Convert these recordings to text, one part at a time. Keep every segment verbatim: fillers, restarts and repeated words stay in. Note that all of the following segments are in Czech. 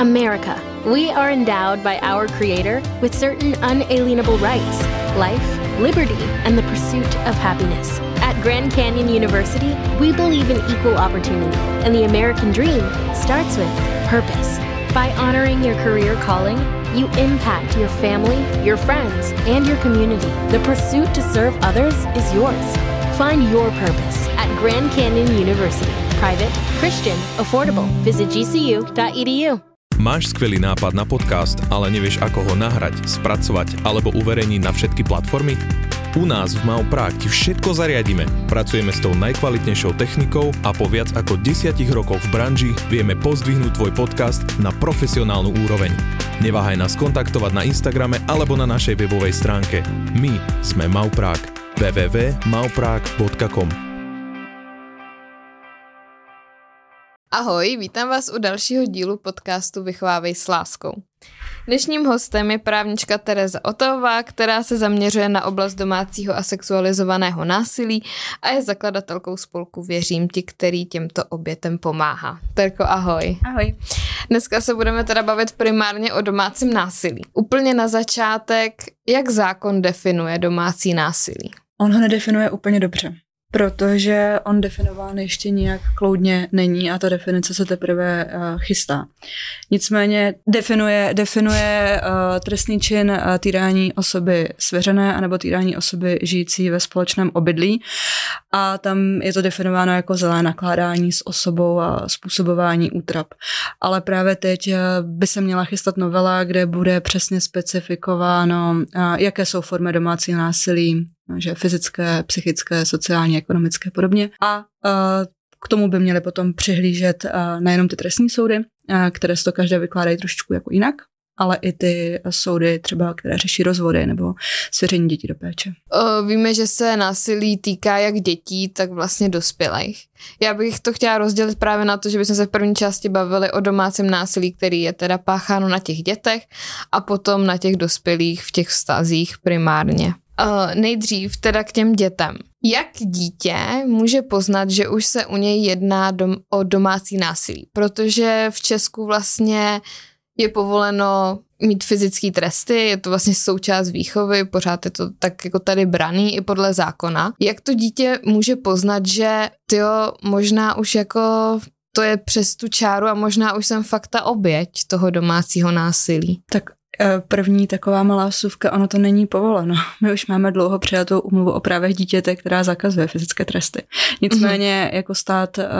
America. We are endowed by our Creator with certain unalienable rights, life, liberty, and the pursuit of happiness. At Grand Canyon University, we believe in equal opportunity, and the American dream starts with purpose. By honoring your career calling, you impact your family, your friends, and your community. The pursuit to serve others is yours. Find your purpose at Grand Canyon University. Private, Christian, affordable. Visit g c u dot e d u. Máš skvelý nápad na podcast, ale nevieš, ako ho nahrať, spracovať alebo uverejniť na všetky platformy? U nás v Mau Prague ti všetko zariadíme. Pracujeme s tou najkvalitnejšou technikou a po viac ako desiatich rokoch v branži vieme pozdvihnúť tvoj podcast na profesionálnu úroveň. Neváhaj nás kontaktovať na Instagrame alebo na našej webovej stránke. My sme Mau Prague. w w w bodka mau prague bodka com. Ahoj, vítám vás u dalšího dílu podcastu Vychovávej s láskou. Dnešním hostem je právnička Tereza Otavová, která se zaměřuje na oblast domácího a sexualizovaného násilí a je zakladatelkou spolku Věřím ti, který těmto obětem pomáhá. Terko, ahoj. Ahoj. Dneska se budeme teda bavit primárně o domácím násilí. Úplně na začátek, jak zákon definuje domácí násilí? On ho nedefinuje úplně dobře, protože on definován ještě nijak kloudně není a ta definice se teprve uh, chystá. Nicméně definuje, definuje uh, trestný čin uh, týrání osoby svěřené anebo týrání osoby žijící ve společném obydlí a tam je to definováno jako zlé nakládání s osobou a způsobování útrap. Ale právě teď uh, by se měla chystat novela, kde bude přesně specifikováno, uh, jaké jsou formy domácího násilí, že fyzické, psychické, sociální, ekonomické a podobně. A uh, k tomu by měly potom přihlížet uh, nejenom ty trestní soudy, uh, které si to každé vykládají trošičku jako jinak, ale i ty soudy třeba, které řeší rozvody nebo svěření dětí do péče. O, víme, že se násilí týká jak dětí, tak vlastně dospělých. Já bych to chtěla rozdělit právě na to, že bychom se v první části bavili o domácím násilí, který je teda pácháno na těch dětech a potom na těch dospělých v těch vztazích primárně. Uh, nejdřív teda k těm dětem. Jak dítě může poznat, že už se u něj jedná dom- o domácí násilí? Protože v Česku vlastně je povoleno mít fyzické tresty, je to vlastně součást výchovy, pořád je to tak jako tady braný i podle zákona. Jak to dítě může poznat, že tyjo, možná už jako to je přes tu čáru a možná už jsem fakt ta oběť toho domácího násilí? Tak první taková malá vsuvka, ono to není povoleno. My už máme dlouho přijatou úmluvu o právech dítěte, která zakazuje fyzické tresty. Nicméně mm-hmm. jako stát uh,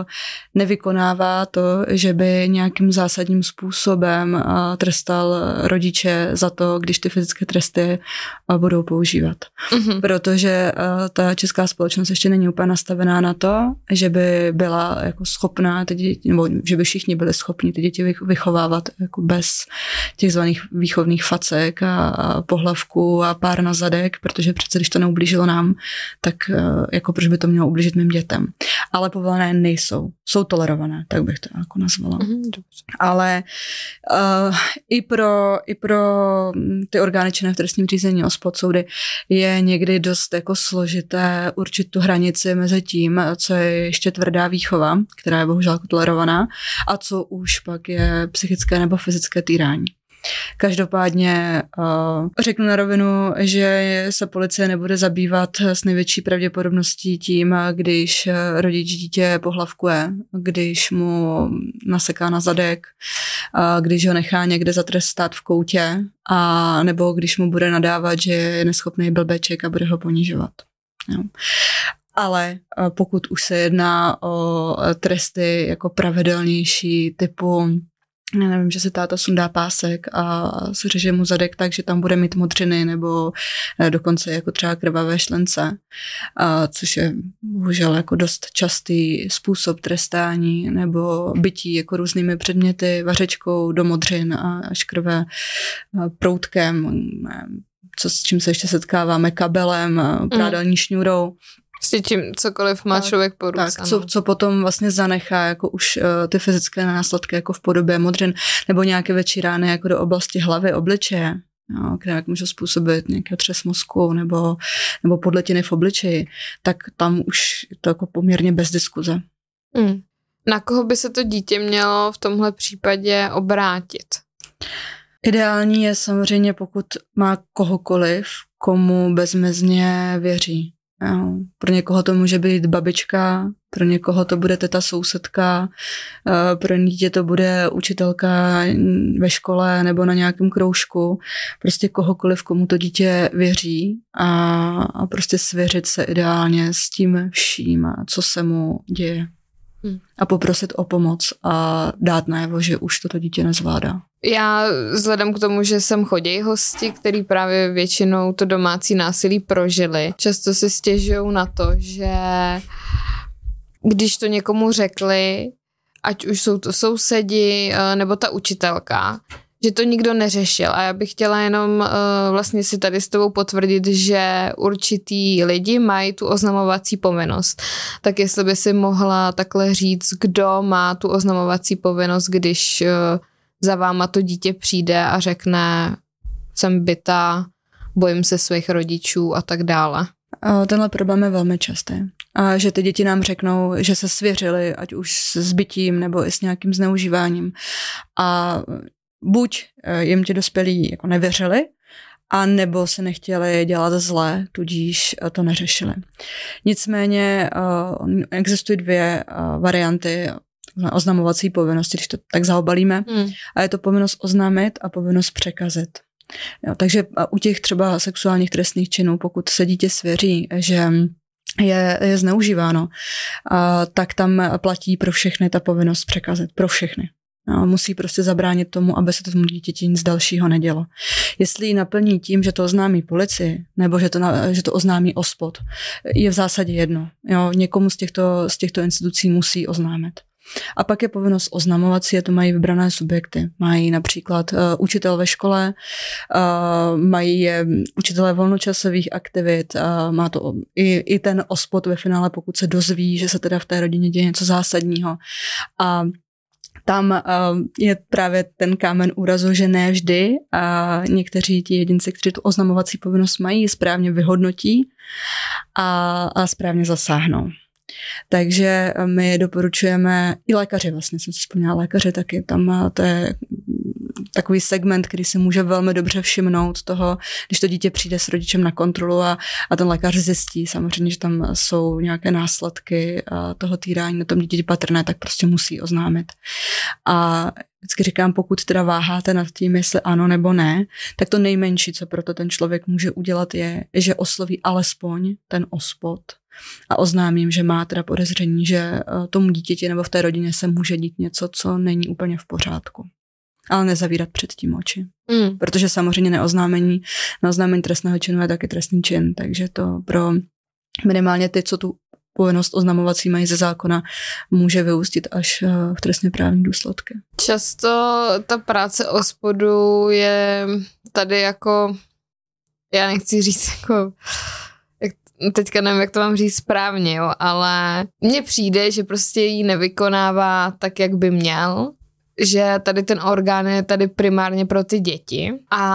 nevykonává to, že by nějakým zásadním způsobem uh, trestal rodiče za to, když ty fyzické tresty uh, budou používat. Mm-hmm. Protože uh, ta česká společnost ještě není úplně nastavená na to, že by byla jako schopná ty děti, nebo že by všichni byli schopni ty děti vychovávat jako bez těch zvaných výchovných facek a pohlavku a pár na zadek, protože přece, když to neublížilo nám, tak jako proč by to mělo ublížit mým dětem. Ale povolené nejsou. Jsou tolerované, tak bych to jako nazvala. Mm, Ale uh, i, pro, i pro ty orgány činné v trestním řízení, ospod soudy, je někdy dost jako složité určit tu hranici mezi tím, co je ještě tvrdá výchova, která je bohužel jako tolerovaná, a co už pak je psychické nebo fyzické týrání. Každopádně uh, řeknu na rovinu, že se policie nebude zabývat s největší pravděpodobností tím, když rodič dítě pohlavkuje, když mu naseká na zadek, uh, když ho nechá někde zatrestat v koutě, a nebo když mu bude nadávat, že je neschopný blbeček a bude ho ponižovat. Jo. Ale uh, pokud už se jedná o tresty jako pravidelnější typu, já nevím, že se táta sundá pásek a seřeže mu zadek tak, že tam bude mít modřiny nebo dokonce jako třeba krvavé šlence, a což je bohužel jako dost častý způsob trestání, nebo bytí jako různými předměty, vařečkou do modřin a až krve proutkem, co, s čím se ještě setkáváme, kabelem, prádelní šňůrou. S tím cokoliv má tak, člověk po ruce. Tak, co, co potom vlastně zanechá jako už uh, ty fyzické následky jako v podobě modřin nebo nějaké větší rány jako do oblasti hlavy, obličeje, jo, které jak můžou způsobit nějaký otřes mozku nebo, nebo podletiny v obličeji, tak tam už to jako poměrně bez diskuze. Mm. Na koho by se to dítě mělo v tomhle případě obrátit? Ideální je samozřejmě, pokud má kohokoliv, komu bezmezně věří. Jo. Pro někoho to může být babička, pro někoho to bude teta sousedka, pro dítě to bude učitelka ve škole nebo na nějakém kroužku. Prostě kohokoliv, komu to dítě věří a, a prostě svěřit se ideálně s tím vším, co se mu děje. Hmm. A poprosit o pomoc a dát najevo, že už toto dítě nezvládá. Já vzhledem k tomu, že sem chodí hosti, který právě většinou to domácí násilí prožili, často si stěžují na to, že když to někomu řekli, ať už jsou to sousedi nebo ta učitelka, že to nikdo neřešil. A já bych chtěla jenom uh, vlastně si tady s tebou potvrdit, že určitý lidi mají tu oznamovací povinnost. Tak jestli by si mohla takhle říct, kdo má tu oznamovací povinnost, když uh, za váma to dítě přijde a řekne, jsem bitá, bojím se svých rodičů a tak dále. Tenhle problém je velmi častý. A že ty děti nám řeknou, že se svěřili, ať už s bitím nebo i s nějakým zneužíváním. A buď jim ti dospělí jako nevěřili, a nebo se nechtěli dělat zlé, tudíž to neřešili. Nicméně existují dvě varianty oznamovací povinnosti, když to tak zaobalíme. Hmm. A je to povinnost oznámit a povinnost překazit. Jo, takže u těch třeba sexuálních trestných činů, pokud se dítě svěří, že je, je zneužíváno, a, tak tam platí pro všechny ta povinnost překazit. Pro všechny. No, musí prostě zabránit tomu, aby se tomu dítěti nic dalšího nedělo. Jestli ji naplní tím, že to oznámí policii, nebo že to, že to oznámí OSPOD, je v zásadě jedno. Jo, někomu z těchto, z těchto institucí musí oznámit. A pak je povinnost oznamovací, a to mají vybrané subjekty. Mají například uh, učitel ve škole, uh, mají uh, učitelé volnočasových aktivit, uh, má to i, i ten OSPOD ve finále, pokud se dozví, že se teda v té rodině děje něco zásadního. A tam uh, je právě ten kámen úrazu, že ne vždy a někteří ti jedinci, kteří tu oznamovací povinnost mají, správně vyhodnotí a, a správně zasáhnou. Takže my doporučujeme, i lékaři vlastně, jsem si vzpomněla lékaři taky, tam to je takový segment, který si může velmi dobře všimnout toho, když to dítě přijde s rodičem na kontrolu a, a ten lékař zjistí samozřejmě, že tam jsou nějaké následky toho týrání na tom dítěti patrné, tak prostě musí oznámit. A vždycky říkám, pokud teda váháte nad tím, jestli ano nebo ne, tak to nejmenší, co proto ten člověk může udělat, je, že osloví alespoň ten OSPOD a oznámím, že má teda podezření, že tomu dítěti nebo v té rodině se může dít něco, co není úplně v pořádku. Ale nezavírat před tím oči. Mm. Protože samozřejmě neoznámení, neoznámení trestného činu je taky trestný čin, takže to pro minimálně ty, co tu povinnost oznamovací mají ze zákona, může vyústit až v trestně právní důsledky. Často ta práce OSPODu je tady jako, já nechci říct jako, jak, teďka nevím, jak to mám říct správně, jo, ale mně přijde, že prostě ji nevykonává tak, jak by měl, že tady ten orgán je tady primárně pro ty děti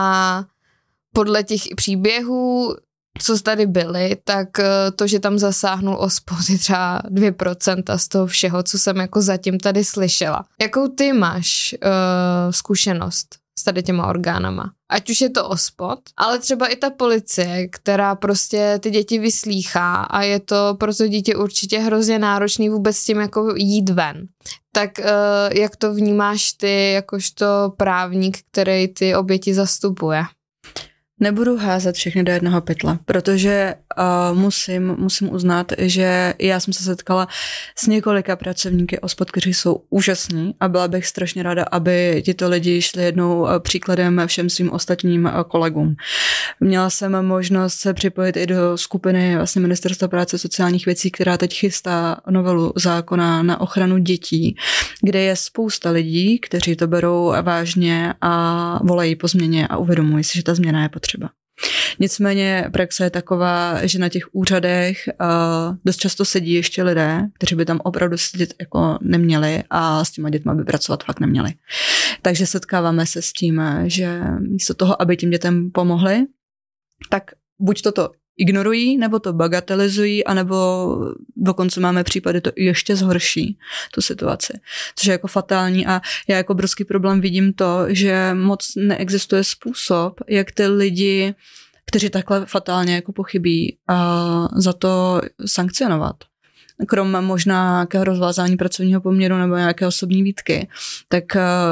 a podle těch příběhů, co tady byly, tak to, že tam zasáhnul OSPOD je třeba dvě procenta z toho všeho, co jsem jako zatím tady slyšela. Jakou ty máš uh, zkušenost s tady těma orgánama? Ať už je to OSPOD, ale třeba i ta policie, která prostě ty děti vyslýchá a je to pro to dítě určitě hrozně náročný vůbec s tím jako jít ven. Tak uh, jak to vnímáš ty, jakožto právník, který ty oběti zastupuje? Nebudu házet všechny do jednoho pytle, protože uh, musím, musím uznat, že já jsem se setkala s několika pracovníky OSPOD, kteří jsou úžasní a byla bych strašně ráda, aby tito lidi šli jednou příkladem všem svým ostatním kolegům. Měla jsem možnost se připojit i do skupiny vlastně Ministerstva práce a sociálních věcí, která teď chystá novelu zákona na ochranu dětí, kde je spousta lidí, kteří to berou vážně a volají po změně a uvědomují si, že ta změna je potřeba. Nicméně praxe je taková, že na těch úřadech uh, dost často sedí ještě lidé, kteří by tam opravdu sedět jako neměli a s těma dětma by pracovat fakt neměli. Takže setkáváme se s tím, že místo toho, aby těm dětem pomohli, tak buď toto ignorují, nebo to bagatelizují, anebo dokonce máme případy, to ještě zhorší tu situaci, což je jako fatální a já jako obrovský problém vidím to, že moc neexistuje způsob, jak ty lidi, kteří takhle fatálně jako pochybí, a za to sankcionovat. Krom možná nějakého rozvázání pracovního poměru nebo nějaké osobní výtky, tak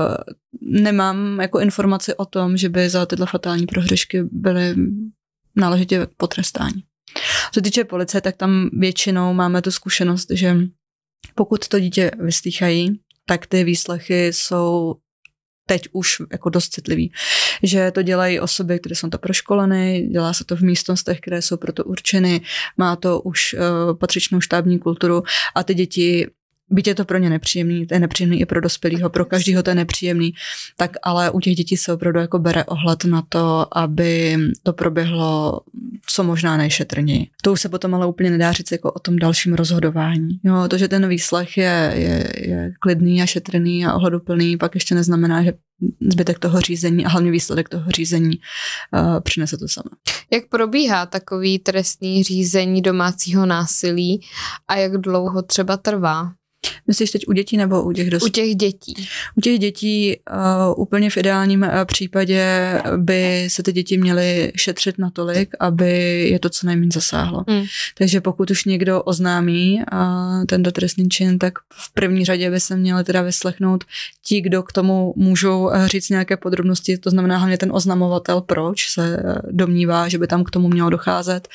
nemám jako informaci o tom, že by za tyhle fatální prohřešky byly náležitě potrestáni. Co se týče policie, tak tam většinou máme tu zkušenost, že pokud to dítě vyslýchají, tak ty výslechy jsou teď už jako dost citlivý. Že to dělají osoby, které jsou to proškoleny, dělá se to v místnostech, které jsou proto určeny, má to už uh, patřičnou štábní kulturu a ty děti, byť je to pro ně nepříjemný, to je nepříjemný i pro dospělého, pro každého to je nepříjemný, tak ale u těch dětí se opravdu jako bere ohled na to, aby to proběhlo co možná nejšetrněji. To už se potom ale úplně nedá říct jako o tom dalším rozhodování. Jo, to, že ten výslech je, je, je klidný a šetrný a ohleduplný, pak ještě neznamená, že zbytek toho řízení a hlavně výsledek toho řízení uh, přinese to samé. Jak probíhá takový trestní řízení domácího násilí a jak dlouho třeba trvá? Myslíš teď u dětí nebo u těch dospělých? U těch dětí. U těch dětí uh, úplně v ideálním uh, případě by se ty děti měly šetřit natolik, aby je to co nejméně zasáhlo. Hmm. Takže pokud už někdo oznámí uh, tento trestný čin, tak v první řadě by se měli teda vyslechnout ti, kdo k tomu můžou uh, říct nějaké podrobnosti, to znamená hlavně ten oznamovatel, proč se uh, domnívá, že by tam k tomu mělo docházet.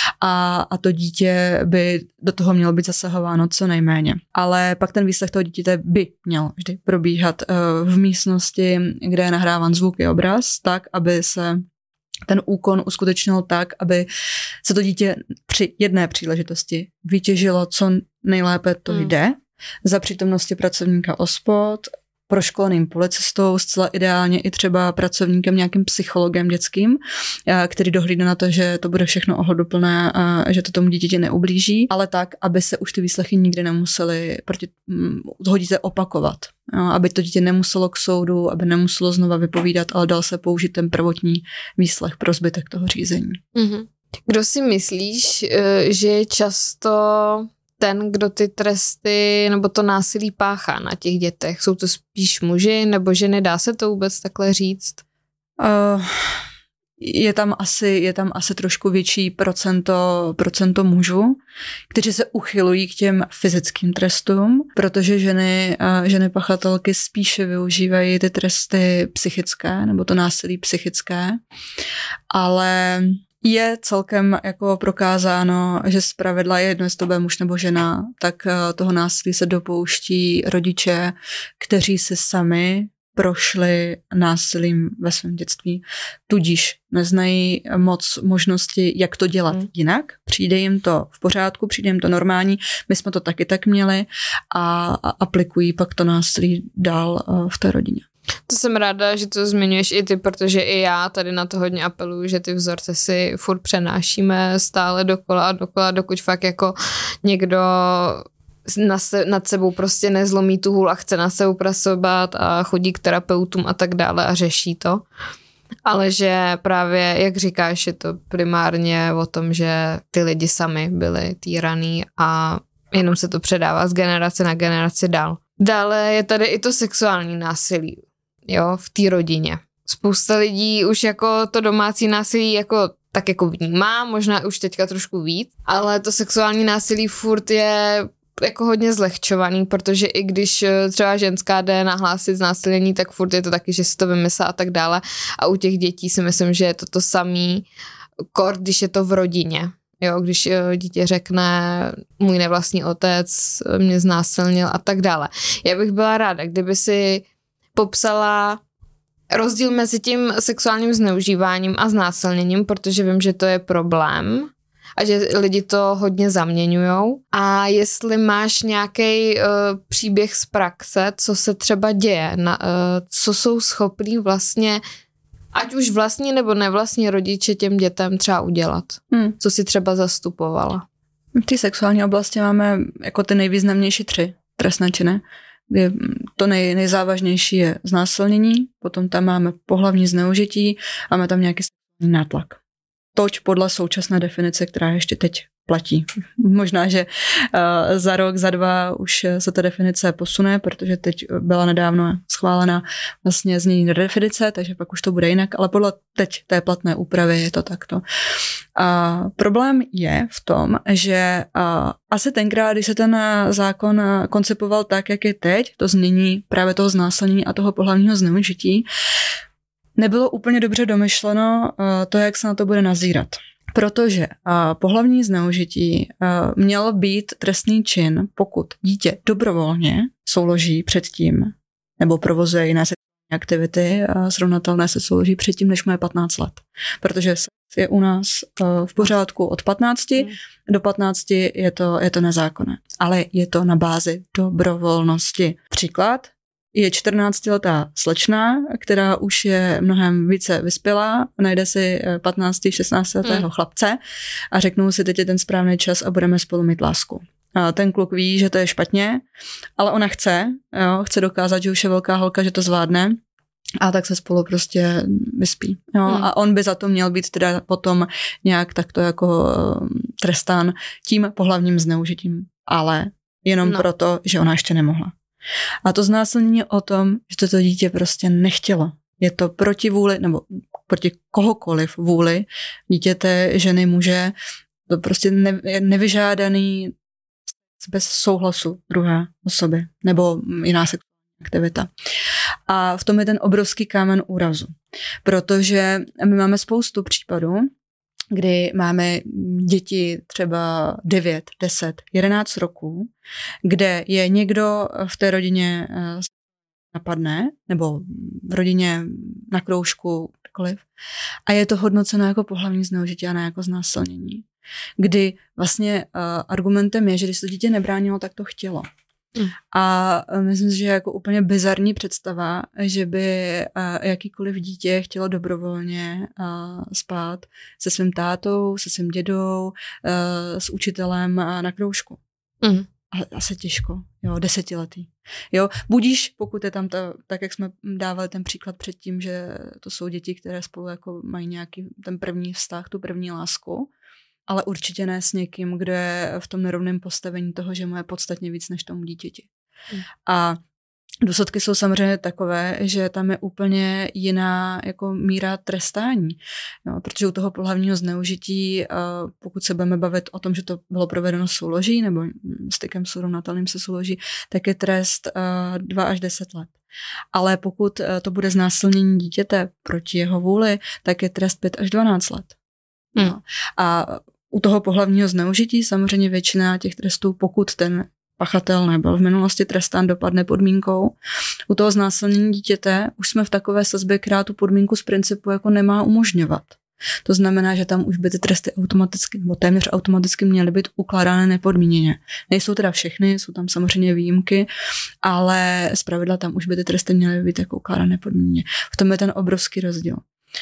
A, a to dítě by do toho mělo být zasahováno co nejméně. Ale pak ten výslech toho dítěte by měl vždy probíhat uh, v místnosti, kde je nahráván zvuk i obraz, tak, aby se ten úkon uskutečnil tak, aby se to dítě při jedné příležitosti vytěžilo co nejlépe to hmm. jde, za přítomnosti pracovníka OSPOD, proškoleným policistou, zcela ideálně i třeba pracovníkem, nějakým psychologem dětským, který dohlídne na to, že to bude všechno ohleduplné a že to tomu dítěti neublíží, ale tak, aby se už ty výslechy nikdy nemusely proti toho dítě opakovat. Jo, aby to dítě nemuselo k soudu, aby nemuselo znova vypovídat, ale dal se použít ten prvotní výslech pro zbytek toho řízení. Mm-hmm. Kdo si myslíš, že je často ten, kdo ty tresty nebo to násilí páchá na těch dětech? Jsou to spíš muži nebo ženy? Dá se to vůbec takhle říct? Uh, je tam asi, je tam asi trošku větší procento, procento mužů, kteří se uchylují k těm fyzickým trestům, protože ženy, uh, ženy pachatelky spíše využívají ty tresty psychické nebo to násilí psychické, ale je celkem jako prokázáno, že zpravidla je jedno, jestli to bude muž nebo žena, tak toho násilí se dopouští rodiče, kteří si sami prošli násilím ve svém dětství, tudíž neznají moc možnosti, jak to dělat hmm. jinak. Přijde jim to v pořádku, přijde jim to normální, my jsme to taky tak měli a, a aplikují pak to násilí dál v té rodině. To jsem ráda, že to zmiňuješ i ty, protože i já tady na to hodně apeluju, že ty vzorce si furt přenášíme stále dokola a dokola, dokud fakt jako někdo na se, nad sebou prostě nezlomí tu hůl a chce na sebou pracovat a chodí k terapeutům a tak dále a řeší to. Ale že právě, jak říkáš, je to primárně o tom, že ty lidi sami byli týraný a jenom se to předává z generace na generaci dál. Dále je tady i to sexuální násilí, jo, v té rodině. Spousta lidí už jako to domácí násilí jako tak jako vnímá, možná už teďka trošku víc, ale to sexuální násilí furt je jako hodně zlehčovaný, protože i když třeba ženská jde nahlásit znásilnění, tak furt je to taky, že si to vymyslí a tak dále. A u těch dětí si myslím, že je to to samý, kor, když je to v rodině. Jo, když dítě řekne, můj nevlastní otec mě znásilnil a tak dále. Já bych byla ráda, kdyby si popsala rozdíl mezi tím sexuálním zneužíváním a znásilněním, protože vím, že to je problém a že lidi to hodně zaměňujou. A jestli máš nějaký uh, příběh z praxe, co se třeba děje, na, uh, co jsou schopní vlastně ať už vlastní nebo nevlastní rodiče těm dětem třeba udělat. Hmm. Co si třeba zastupovala? V té sexuální oblasti máme jako ty nejvýznamnější tři trestné činy. To nej, nejzávažnější je znásilnění, potom tam máme pohlavní zneužití a máme tam nějaký nátlak. toť podle současné definice, která ještě teď platí. Možná, že uh, za rok, za dva už se ta definice posune, protože teď byla nedávno schválena vlastně změní definice, takže pak už to bude jinak, ale podle teď té platné úpravy je to takto. A problém je v tom, že uh, asi tenkrát, když se ten zákon koncipoval tak, jak je teď, to změní právě toho znásilnění a toho pohlavního zneužití, nebylo úplně dobře domyšleno uh, to, jak se na to bude nazírat. Protože uh, pohlavní zneužití uh, mělo být trestný čin, pokud dítě dobrovolně souloží předtím nebo provozuje jiné sexuální aktivity uh, srovnatelné se souloží předtím, než mu je patnáct let. Protože sex je u nás uh, v pořádku od patnácti, mm. do patnácti je to, je to nezákonné. Ale je to na bázi dobrovolnosti. Příklad. Je čtrnáctiletá slečna, která už je mnohem více vyspělá, najde si patnácti šestnáctiletého mm. chlapce a řeknou si, teď je ten správný čas a budeme spolu mít lásku. A ten kluk ví, že to je špatně, ale ona chce, jo, chce dokázat, že už je velká holka, že to zvládne a tak se spolu prostě vyspí. Jo. Mm. A on by za to měl být teda potom nějak takto jako trestán tím pohlavním zneužitím, ale jenom no. proto, že ona ještě nemohla. A to znásilnění o tom, že toto dítě prostě nechtělo. Je to proti vůli, nebo proti kohokoliv vůli dítěte, ženy, muže, to prostě ne, nevyžádaný bez souhlasu druhé osoby, nebo jiná sexuální aktivita. A v tom je ten obrovský kámen úrazu. Protože my máme spoustu případů, kdy máme děti třeba devět, deset, jedenáct roků, kde je někdo v té rodině napadne, nebo v rodině na kroužku, kdekoliv, a je to hodnoceno jako pohlavní zneužití a ne jako znásilnění. Kdy vlastně uh, argumentem je, že když to dítě nebránilo, tak to chtělo. Mm. A myslím si, že je jako úplně bizarní představa, že by uh, jakýkoliv dítě chtělo dobrovolně uh, spát se svým tátou, se svým dědou, uh, s učitelem uh, na kroužku. Mm. A, asi těžko, jo, desetiletý. Jo, budíš, pokud je tam ta, tak, jak jsme dávali ten příklad předtím, že to jsou děti, které spolu jako mají nějaký ten první vztah, tu první lásku, ale určitě ne s někým, kdo je v tom nerovném postavení toho, že mu je podstatně víc než tomu dítěti. Mm. A důsledky jsou samozřejmě takové, že tam je úplně jiná jako míra trestání. No, protože u toho pohlavního zneužití, pokud se budeme bavit o tom, že to bylo provedeno souloží nebo stykem srovnatelným se souloží, tak je trest dva až deset let. Ale pokud to bude znásilnění dítěte proti jeho vůli, tak je trest pět až dvanáct let. Hmm. No. A u toho pohlavního zneužití samozřejmě většina těch trestů, pokud ten pachatel nebyl v minulosti trestán, dopadne podmínkou. U toho znásilnění dítěte už jsme v takové sazbě, která tu podmínku z principu jako nemá umožňovat. To znamená, že tam už by ty tresty automaticky, nebo téměř automaticky měly být ukládány nepodmíněně. Nejsou teda všechny, jsou tam samozřejmě výjimky, ale zpravidla tam už by ty tresty měly být jako ukládány nepodmíněně. V tom je ten obrovský rozdíl.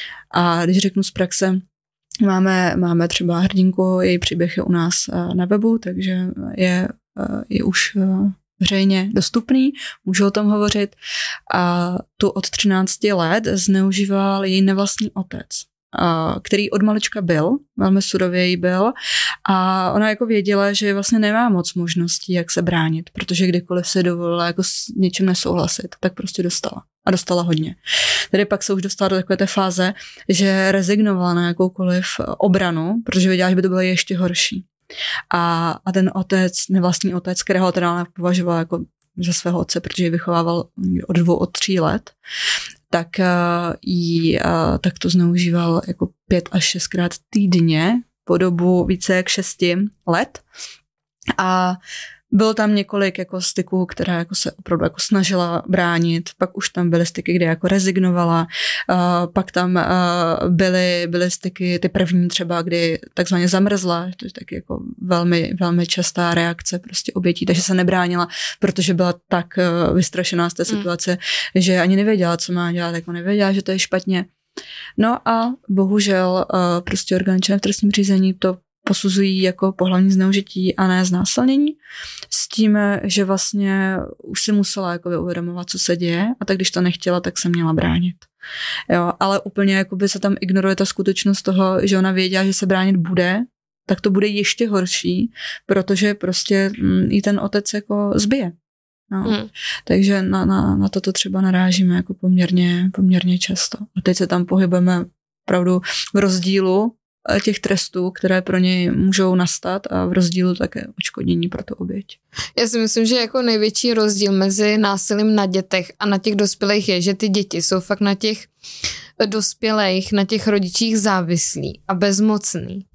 A když řeknu z praxe, Máme, máme třeba hrdinku, její příběh je u nás na webu, takže je, je už veřejně dostupný, můžu o tom hovořit. A tu od třinácti let zneužíval její nevlastní otec, který od malička byl, velmi surověji byl, a ona jako věděla, že vlastně nemá moc možností, jak se bránit, protože kdykoliv se dovolila jako s něčím nesouhlasit, tak prostě dostala. A dostala hodně. Tedy pak se už dostala do takové té fáze, že rezignovala na jakoukoliv obranu, protože věděla, že by to bylo ještě horší. A, a ten otec, nevlastní otec, kterého teda považovala jako za svého otce, protože ji vychovával od dvou, od tří let, tak uh, jí uh, tak to zneužíval jako pět až šestkrát týdně po dobu více jak šesti let. A bylo tam několik jako styků, která jako se opravdu jako snažila bránit, pak už tam byly styky, kde jako rezignovala, uh, pak tam uh, byly, byly styky, ty první třeba, kdy takzvaně zamrzla, to je taky jako velmi, velmi častá reakce prostě obětí, takže se nebránila, protože byla tak uh, vystrašená z té situace, mm. že ani nevěděla, co má dělat, jako nevěděla, že to je špatně. No a bohužel uh, prostě orgány v trestním řízení to posuzují jako pohlavní zneužití a ne znásilnění, s tím, že vlastně už si musela jako uvědomovat, co se děje, a tak když to nechtěla, tak se měla bránit. Jo, ale úplně jakoby se tam ignoruje ta skutečnost toho, že ona věděla, že se bránit bude, tak to bude ještě horší, protože prostě jí ten otec jako zbije. No. Hmm. Takže na, na, na toto třeba narážíme jako poměrně, poměrně často. A teď se tam pohybujeme opravdu v rozdílu těch trestů, které pro něj můžou nastat a v rozdílu také odškodnění pro tu oběť. Já si myslím, že jako největší rozdíl mezi násilím na dětech a na těch dospělých je, že ty děti jsou fakt na těch dospělých, na těch rodičích závislí a bezmocný.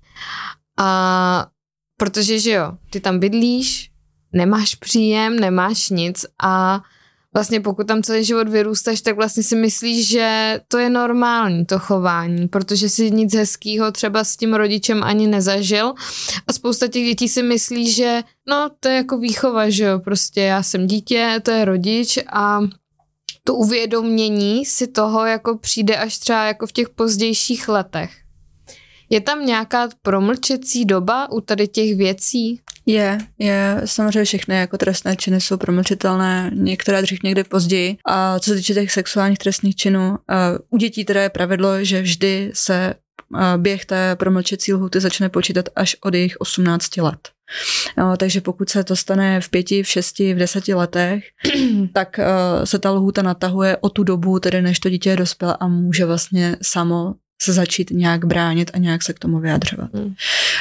A protože, že jo, ty tam bydlíš, nemáš příjem, nemáš nic a vlastně pokud tam celý život vyrůstaš, tak vlastně si myslíš, že to je normální, to chování, protože si nic hezkýho třeba s tím rodičem ani nezažil a spousta těch dětí si myslí, že no to je jako výchova, že jo, prostě já jsem dítě, to je rodič a to uvědomění si toho jako přijde až třeba jako v těch pozdějších letech. Je tam nějaká promlčecí doba u tady těch věcí? Je, je, samozřejmě všechny jako trestné činy jsou promlčitelné, některé dřív, někdy později. A co se týče těch sexuálních trestných činů, u dětí teda je pravidlo, že vždy se běh té promlčecí lhůty začne počítat až od jejich osmnácti let. No, takže pokud se to stane v pěti, v šesti, v deseti letech, tak uh, se ta lhůta natahuje o tu dobu, tedy než to dítě je dospělé a může vlastně samo se začít nějak bránit a nějak se k tomu vyjadřovat. Hmm.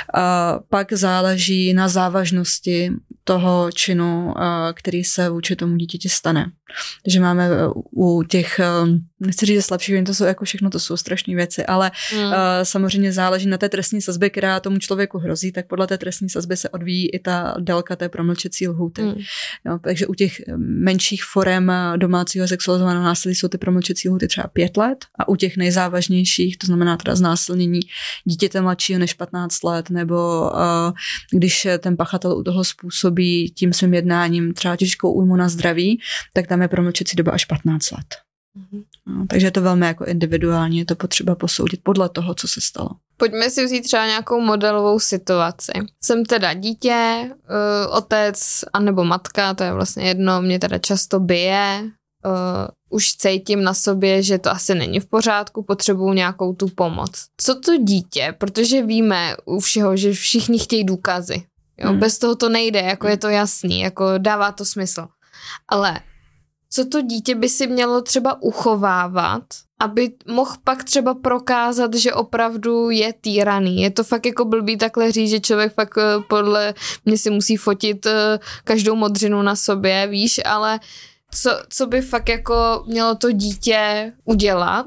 A pak záleží na závažnosti toho činu, který se vůči tomu dítěti stane. Takže máme u těch, nechci říct, že slabších, to jsou jako všechno, to jsou strašné věci, ale hmm. samozřejmě záleží na té trestní sazbě, která tomu člověku hrozí, tak podle té trestní sazby se odvíjí i ta délka té promlčecí lhůty. Hmm. No, takže u těch menších forem domácího sexualizovaného násilí jsou ty promlčecí lhůty třeba pět let a u těch nejzávažnějších, to znamená teda znásilnění dítěte mladšího než patnáct let, nebo uh, když ten pachatel u toho způsobí tím svým jednáním třeba těžkou újmu na zdraví, tak tam je promlčecí doba až patnáct let. Mm-hmm. No, takže je to velmi jako individuální, je to potřeba posoudit podle toho, co se stalo. Pojďme si vzít třeba nějakou modelovou situaci. Jsem teda dítě, uh, otec anebo matka, to je vlastně jedno, mě teda často bije, uh, už cítím na sobě, že to asi není v pořádku, potřebuju nějakou tu pomoc. Co to dítě, protože víme u všeho, že všichni chtějí důkazy. Jo? Hmm. Bez toho to nejde, jako je to jasný, jako dává to smysl. Ale co to dítě by si mělo třeba uchovávat, aby mohl pak třeba prokázat, že opravdu je týraný. Je to fakt jako blbý takhle říct, že člověk fakt podle mě si musí fotit každou modřinu na sobě, víš, ale co, co by fakt jako mělo to dítě udělat,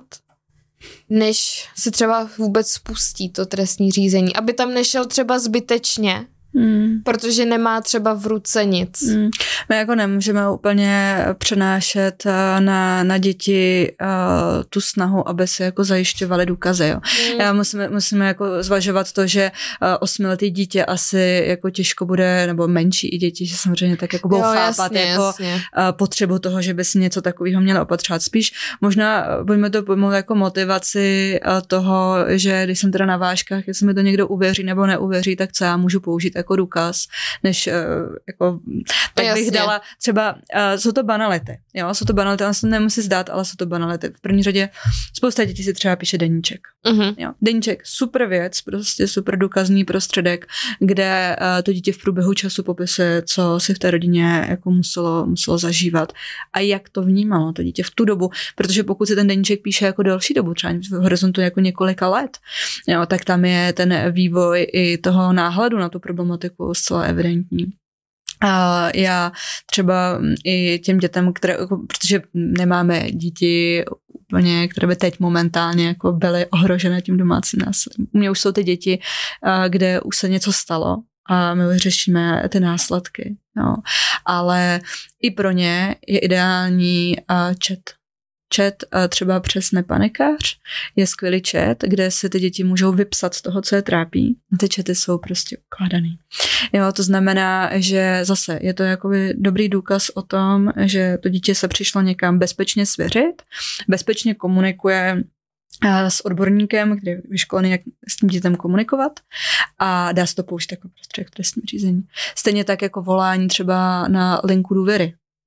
než se třeba vůbec spustí to trestní řízení, aby tam nešel třeba zbytečně, Hmm. protože nemá třeba v ruce nic. Hmm. My jako nemůžeme úplně přenášet na, na děti uh, tu snahu, aby se jako zajišťovaly důkazy. Jo. Hmm. Musíme, musíme jako zvažovat to, že uh, osmiletý dítě asi jako těžko bude, nebo menší i děti, že samozřejmě tak jako budou jo, chápat jasně, jako jasně. Uh, potřebu toho, že by si něco takového mělo opatřovat. Spíš možná pojďme to pojmout jako motivaci uh, toho, že když jsem teda na vážkách, jestli mi to někdo uvěří nebo neuvěří, tak co já můžu použít jako důkaz, než uh, jako, tak Jasně. bych dala třeba, uh, jsou to banality, jo, jsou to banality, ale se nemusí zdát, ale jsou to banality. V první řadě spousta dětí si třeba píše deníček. Uh-huh. Jo. Deníček, super věc, prostě super důkazný prostředek, kde uh, to dítě v průběhu času popisuje, co si v té rodině jako muselo, muselo zažívat a jak to vnímalo to dítě v tu dobu, protože pokud si ten deníček píše jako delší dobu, třeba v horizontu jako několika let, jo, tak tam je ten vývoj i toho náhledu na tu problematiku zcela evidentní. A já třeba i těm dětem, které, protože nemáme děti úplně, které by teď momentálně jako byly ohrožené tím domácím násilím. U mě už jsou ty děti, kde už se něco stalo a my už řešíme ty následky. Jo. Ale i pro ně je ideální chat. Chat třeba přes Nepanikář je skvělý chat, kde si ty děti můžou vypsat z toho, co je trápí. Ty chaty jsou prostě ukládaný. Jo, to znamená, že zase je to jakoby dobrý důkaz o tom, že to dítě se přišlo někam bezpečně svěřit, bezpečně komunikuje s odborníkem, který je vyškolený, jak s tím dítem komunikovat a dá se to použít jako prostředek trestní řízení. Stejně tak jako volání třeba na linku důvěry.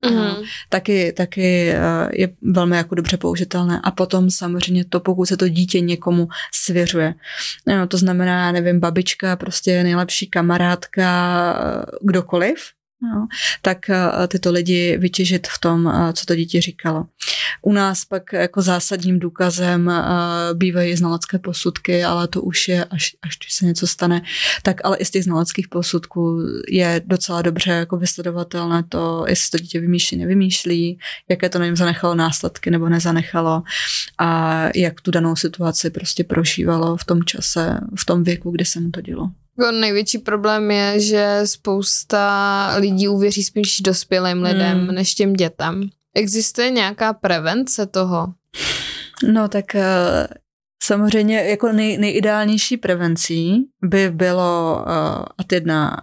Mm. Taky, taky je velmi jako dobře použitelné. A potom samozřejmě to, pokud se to dítě někomu svěřuje. No, to znamená, nevím, babička, prostě nejlepší kamarádka, kdokoliv, no, tak tyto lidi vytěžit v tom, co to dítě říkalo. U nás pak jako zásadním důkazem bývají znalecké posudky, ale to už je, až, až když se něco stane, tak ale i z těch znaleckých posudků je docela dobře jako vysledovatelné to, jestli to dítě vymýšlí, nevymýšlí, jaké to na něm zanechalo následky nebo nezanechalo a jak tu danou situaci prostě prožívalo v tom čase, v tom věku, kdy se mu to dělo. Největší problém je, že spousta lidí uvěří spíš dospělým lidem, hmm. než těm dětem. Existuje nějaká prevence toho? No tak samozřejmě jako nej, nejideálnější prevencí by bylo ad jedna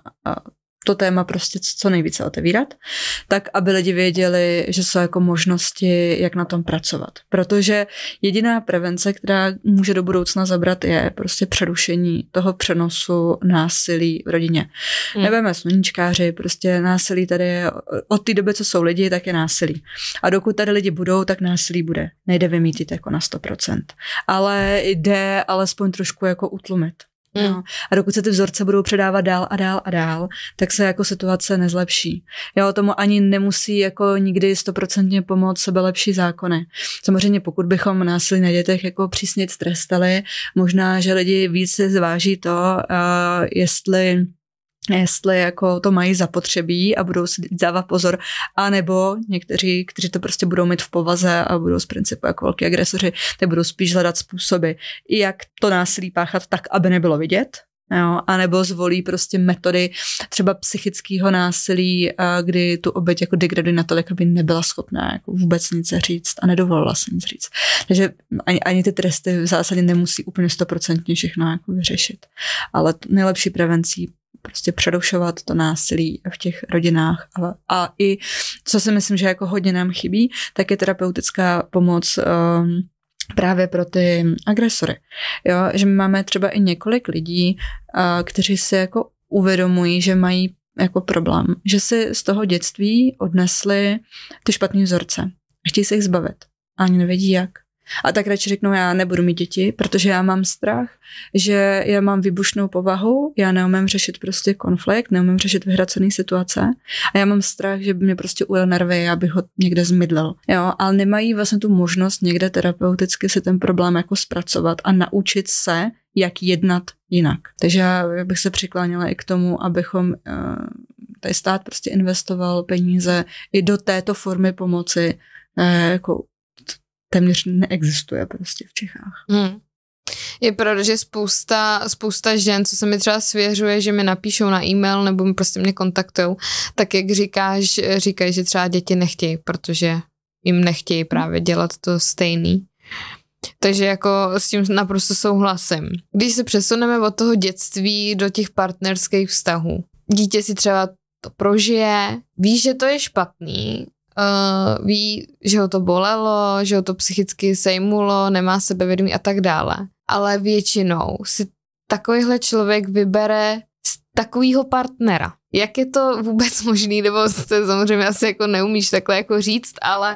to téma prostě co nejvíce otevírat, tak aby lidi věděli, že jsou jako možnosti, jak na tom pracovat. Protože jediná prevence, která může do budoucna zabrat, je prostě přerušení toho přenosu násilí v rodině. Hmm. Nebudeme sluníčkáři, prostě násilí tady je, od té doby, co jsou lidi, tak je násilí. A dokud tady lidi budou, tak násilí bude. Nejde vymítit jako na sto procent. Ale jde alespoň trošku jako utlumit. Mm. No. A dokud se ty vzorce budou předávat dál a dál a dál, tak se jako situace nezlepší. Jo, tomu ani nemusí jako nikdy stoprocentně pomoct sebelepší zákony. Samozřejmě pokud bychom násilí na dětech jako přísně trestali, možná, že lidi více zváží to, uh, jestli jestli jako to mají zapotřebí a budou si dávat pozor, anebo někteří, kteří to prostě budou mít v povaze a budou z principu jako velký agresoři, tak budou spíš hledat způsoby, jak to násilí páchat tak, aby nebylo vidět, jo, anebo zvolí prostě metody třeba psychického násilí, kdy tu oběť jako degradují natolik, aby nebyla schopná jako vůbec nic říct a nedovolila se nic říct. Takže ani, ani ty tresty v zásadě nemusí úplně stoprocentně všechno jako vyřešit. Ale nejlepší prevencí prostě přerušovat to násilí v těch rodinách. A, a i, co si myslím, že jako hodně nám chybí, tak je terapeutická pomoc um, právě pro ty agresory. Jo, že my máme třeba i několik lidí, uh, kteří si jako uvědomují, že mají jako problém, že si z toho dětství odnesli ty špatný vzorce a chtějí se jich zbavit. A ani nevědí jak. A tak radši řeknou, já nebudu mít děti, protože já mám strach, že já mám výbušnou povahu, já neumím řešit prostě konflikt, neumím řešit vyhracený situace a já mám strach, že by mě prostě ujel nervy, já bych ho někde zmydlel. Jo, ale nemají vlastně tu možnost někde terapeuticky si ten problém jako zpracovat a naučit se, jak jednat jinak. Takže já bych se přikláněla i k tomu, abychom uh, tady stát prostě investoval peníze i do této formy pomoci, uh, jako téměř neexistuje prostě v Čechách. Hmm. Je pravda, že spousta, spousta žen, co se mi třeba svěřuje, že mi napíšou na e-mail nebo mi prostě mě kontaktujou, tak jak říkáš, říkají, že třeba děti nechtějí, protože jim nechtějí právě dělat to stejný. Takže jako s tím naprosto souhlasím. Když se přesuneme od toho dětství do těch partnerských vztahů, dítě si třeba to prožije, ví, že to je špatný, Uh, ví, že ho to bolelo, že ho to psychicky sejmulo, nemá sebevědomí a tak dále. Ale většinou si takovýhle člověk vybere z takovýho partnera. Jak je to vůbec možný, nebo to samozřejmě asi jako neumíš takhle jako říct, ale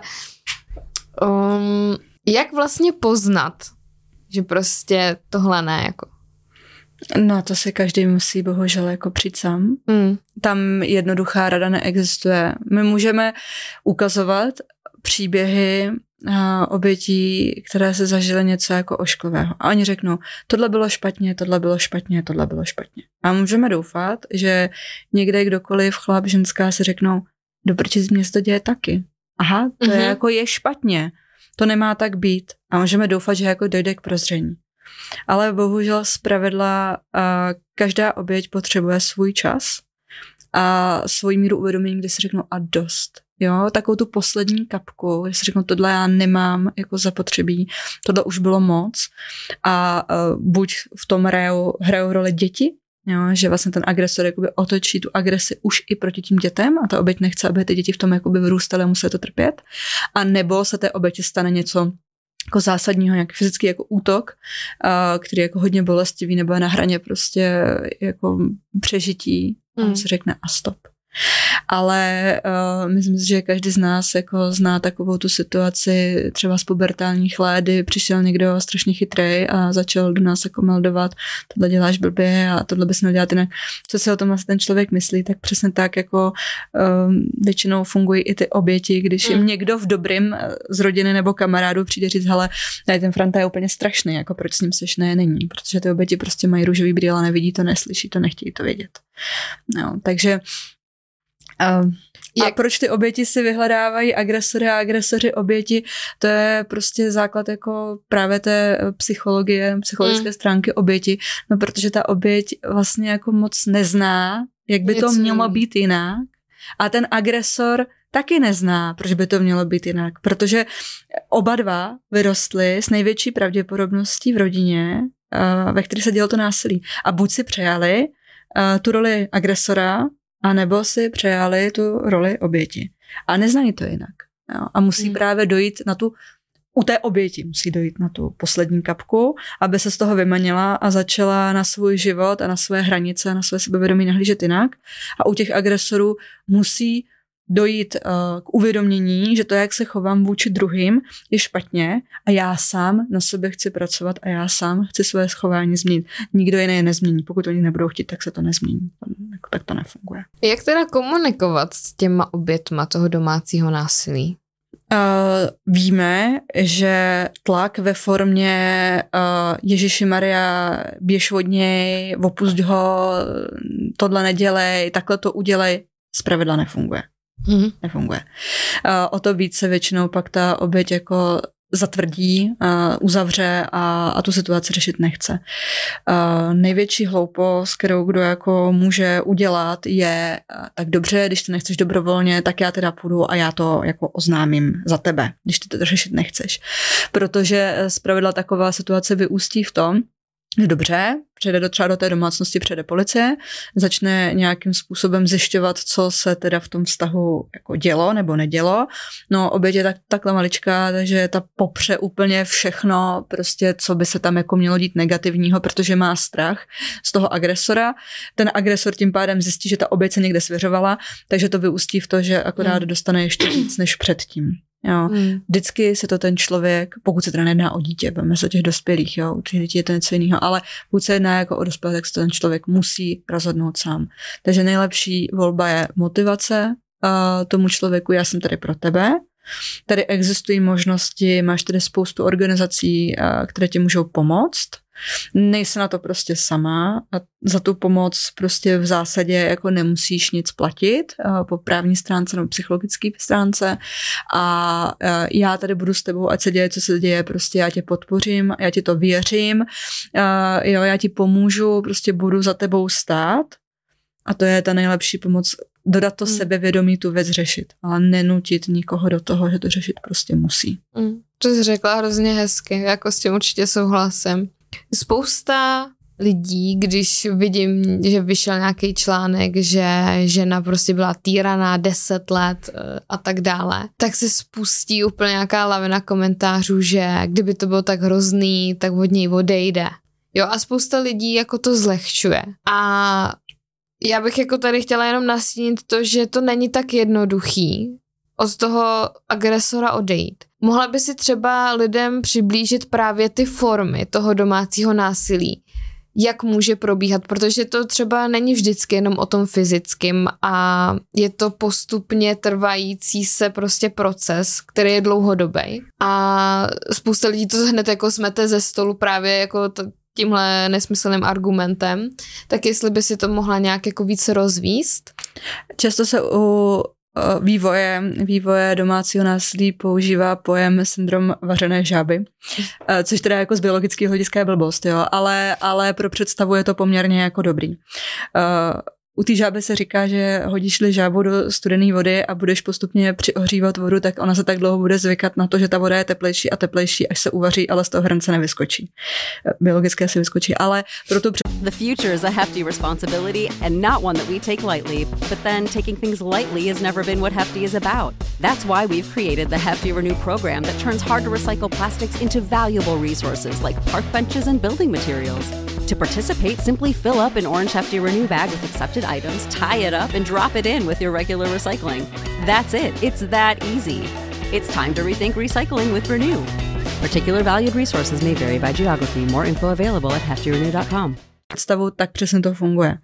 um, jak vlastně poznat, že prostě tohle ne, jako no to si každý musí bohužel jako přijít sám. Mm. Tam jednoduchá rada neexistuje. My můžeme ukazovat příběhy a, obětí, které se zažily něco jako ošklivého. A oni řeknou, tohle bylo špatně, tohle bylo špatně, tohle bylo špatně. A můžeme doufat, že někde kdokoliv, chlap, ženská si řeknou, do prčic mě se to děje taky. Aha, to mm-hmm. je jako je špatně. To nemá tak být. A můžeme doufat, že jako dojde k prozření. Ale bohužel zpravidla a každá oběť potřebuje svůj čas a svou míru uvědomění, kdy si řeknou a dost. Jo, takovou tu poslední kapku, kdy si řeknou, tohle já nemám jako zapotřebí, tohle už bylo moc a uh, buď v tom hrajou, hrajou roli děti, jo, že vlastně ten agresor jakoby otočí tu agresi už i proti tím dětem a ta oběť nechce, aby ty děti v tom jakoby vyrůstaly a musely to trpět, a nebo se té oběti stane něco jako zásadního, nějaký fyzický jako útok, a, který je jako hodně bolestivý nebo je na hraně prostě jako přežití. Mm. A on si řekne a stop. Ale uh, myslím si, že každý z nás jako zná takovou tu situaci třeba z pubertálních let, kdy přišel někdo strašně chytrej a začal do nás jako meldovat, tohle děláš blbě a tohle bys měl dělat jinak. Co si o tom asi ten člověk myslí, tak přesně tak jako um, většinou fungují i ty oběti, když jim mm. někdo v dobrým z rodiny nebo kamarádu přijde říct, hele, ne, ten Franta je úplně strašný, jako proč s ním seš, ne, není, protože ty oběti prostě mají růžový brýle, nevidí to, neslyší to, nechtějí to vědět. No, takže Uh, a Jak? Proč ty oběti si vyhledávají agresory a agresoři oběti, to je prostě základ jako právě té psychologie, psychologické mm. stránky oběti, no protože ta oběť vlastně jako moc nezná, jak by Něco. to mělo být jinak a ten agresor taky nezná, proč by to mělo být jinak, protože oba dva vyrostli s největší pravděpodobností v rodině, uh, ve které se dělo to násilí a buď si přejali uh, tu roli agresora, a nebo si přejali tu roli oběti. A neznají to jinak. Jo? A musí hmm. právě dojít na tu, u té oběti musí dojít na tu poslední kapku, aby se z toho vymanila a začala na svůj život a na své hranice a na své sebevědomí nahlížet jinak. A u těch agresorů musí dojít uh, k uvědomění, že to, jak se chovám vůči druhým, je špatně a já sám na sobě chci pracovat a já sám chci své chování změnit. Nikdo jiný je nezmění. Pokud oni nebudou chtít, tak se to nezmění. Tak to nefunguje. Jak teda komunikovat s těma obětma toho domácího násilí? Uh, víme, že tlak ve formě uh, Ježiši Maria, běž od něj, opusť ho, tohle nedělej, takhle to udělej, zpravidla nefunguje. Mm-hmm. Nefunguje. Uh, o to víc se většinou pak ta oběť jako zatvrdí, uh, uzavře a, a tu situaci řešit nechce. Uh, největší hloupost, kterou kdo jako může udělat, je uh, tak dobře, když ty nechceš dobrovolně, tak já teda půjdu a já to jako oznámím za tebe, když ty to řešit nechceš. Protože zpravidla taková situace vyústí v tom, dobře, přijde do, třeba do té domácnosti, přijde policie, začne nějakým způsobem zjišťovat, co se teda v tom vztahu jako dělo nebo nedělo. No, oběť je tak, takhle maličká, takže ta popře úplně všechno, prostě co by se tam jako mělo dít negativního, protože má strach z toho agresora. Ten agresor tím pádem zjistí, že ta oběť se někde svěřovala, takže to vyústí v to, že akorát mm. dostane ještě víc než předtím. Jo. Mm. Vždycky se to ten člověk, pokud se teda nejedná o dítě, bavíme se o těch dospělých, jo, u těch dětí je to něco jiného, ale pokud se jedná jako o dospělé, tak se to ten člověk musí rozhodnout sám. Takže nejlepší volba je motivace uh, tomu člověku, já jsem tady pro tebe. Tady existují možnosti, máš tady spoustu organizací, uh, které ti můžou pomoct. Nejsi na to prostě sama a za tu pomoc prostě v zásadě jako nemusíš nic platit po právní stránce nebo psychologické stránce a já tady budu s tebou, ať se děje, co se děje, prostě já tě podpořím, já ti to věřím, jo, já ti pomůžu, prostě budu za tebou stát a to je ta nejlepší pomoc, dodat to hmm. sebevědomí tu věc řešit, ale nenutit nikoho do toho, že to řešit prostě musí. Hmm. To jsi řekla hrozně hezky, jako s tím určitě souhlasím. Spousta lidí, když vidím, že vyšel nějaký článek, že žena prostě byla týraná deset let a tak dále, tak se spustí úplně nějaká lavina komentářů, že kdyby to bylo tak hrozný, tak od něj odejde. Jo, a spousta lidí jako to zlehčuje. A já bych jako tady chtěla jenom nastínit to, že to není tak jednoduchý od toho agresora odejít. Mohla by si třeba lidem přiblížit právě ty formy toho domácího násilí, jak může probíhat, protože to třeba není vždycky jenom o tom fyzickém a je to postupně trvající se prostě proces, který je dlouhodobý. A spousta lidí to hned jako smete ze stolu právě jako t- tímhle nesmyslným argumentem, tak jestli by si to mohla nějak jako víc rozvíst? Často se u vývoje, vývoje domácího násilí používá pojem syndrom vařené žáby, což teda jako z biologického hlediska je blbost, jo, ale, ale pro představu je to poměrně jako dobrý. U té žáby se říká, že hodíš-li žábu do studené vody a budeš postupně přiohřívat vodu, tak ona se tak dlouho bude zvykat na to, že ta voda je teplejší a teplejší, až se uvaří, ale z toho hrnce nevyskočí. Biologické se vyskočí, ale proto... The future is a hefty responsibility and not one that we take lightly, but then taking things lightly has never been what Hefty is about. That's why we've created the Hefty Renew program that turns hard to recycle plastics into valuable resources like park benches and building materials. To participate, simply fill up an Orange Hefty Renew bag with accepted items, tie it up, and drop it in with your regular recycling. That's it. It's that easy. It's time to rethink recycling with Renew. Particular valued resources may vary by geography. More info available at hefty renew dot com. Představu, tak přesně to funguje.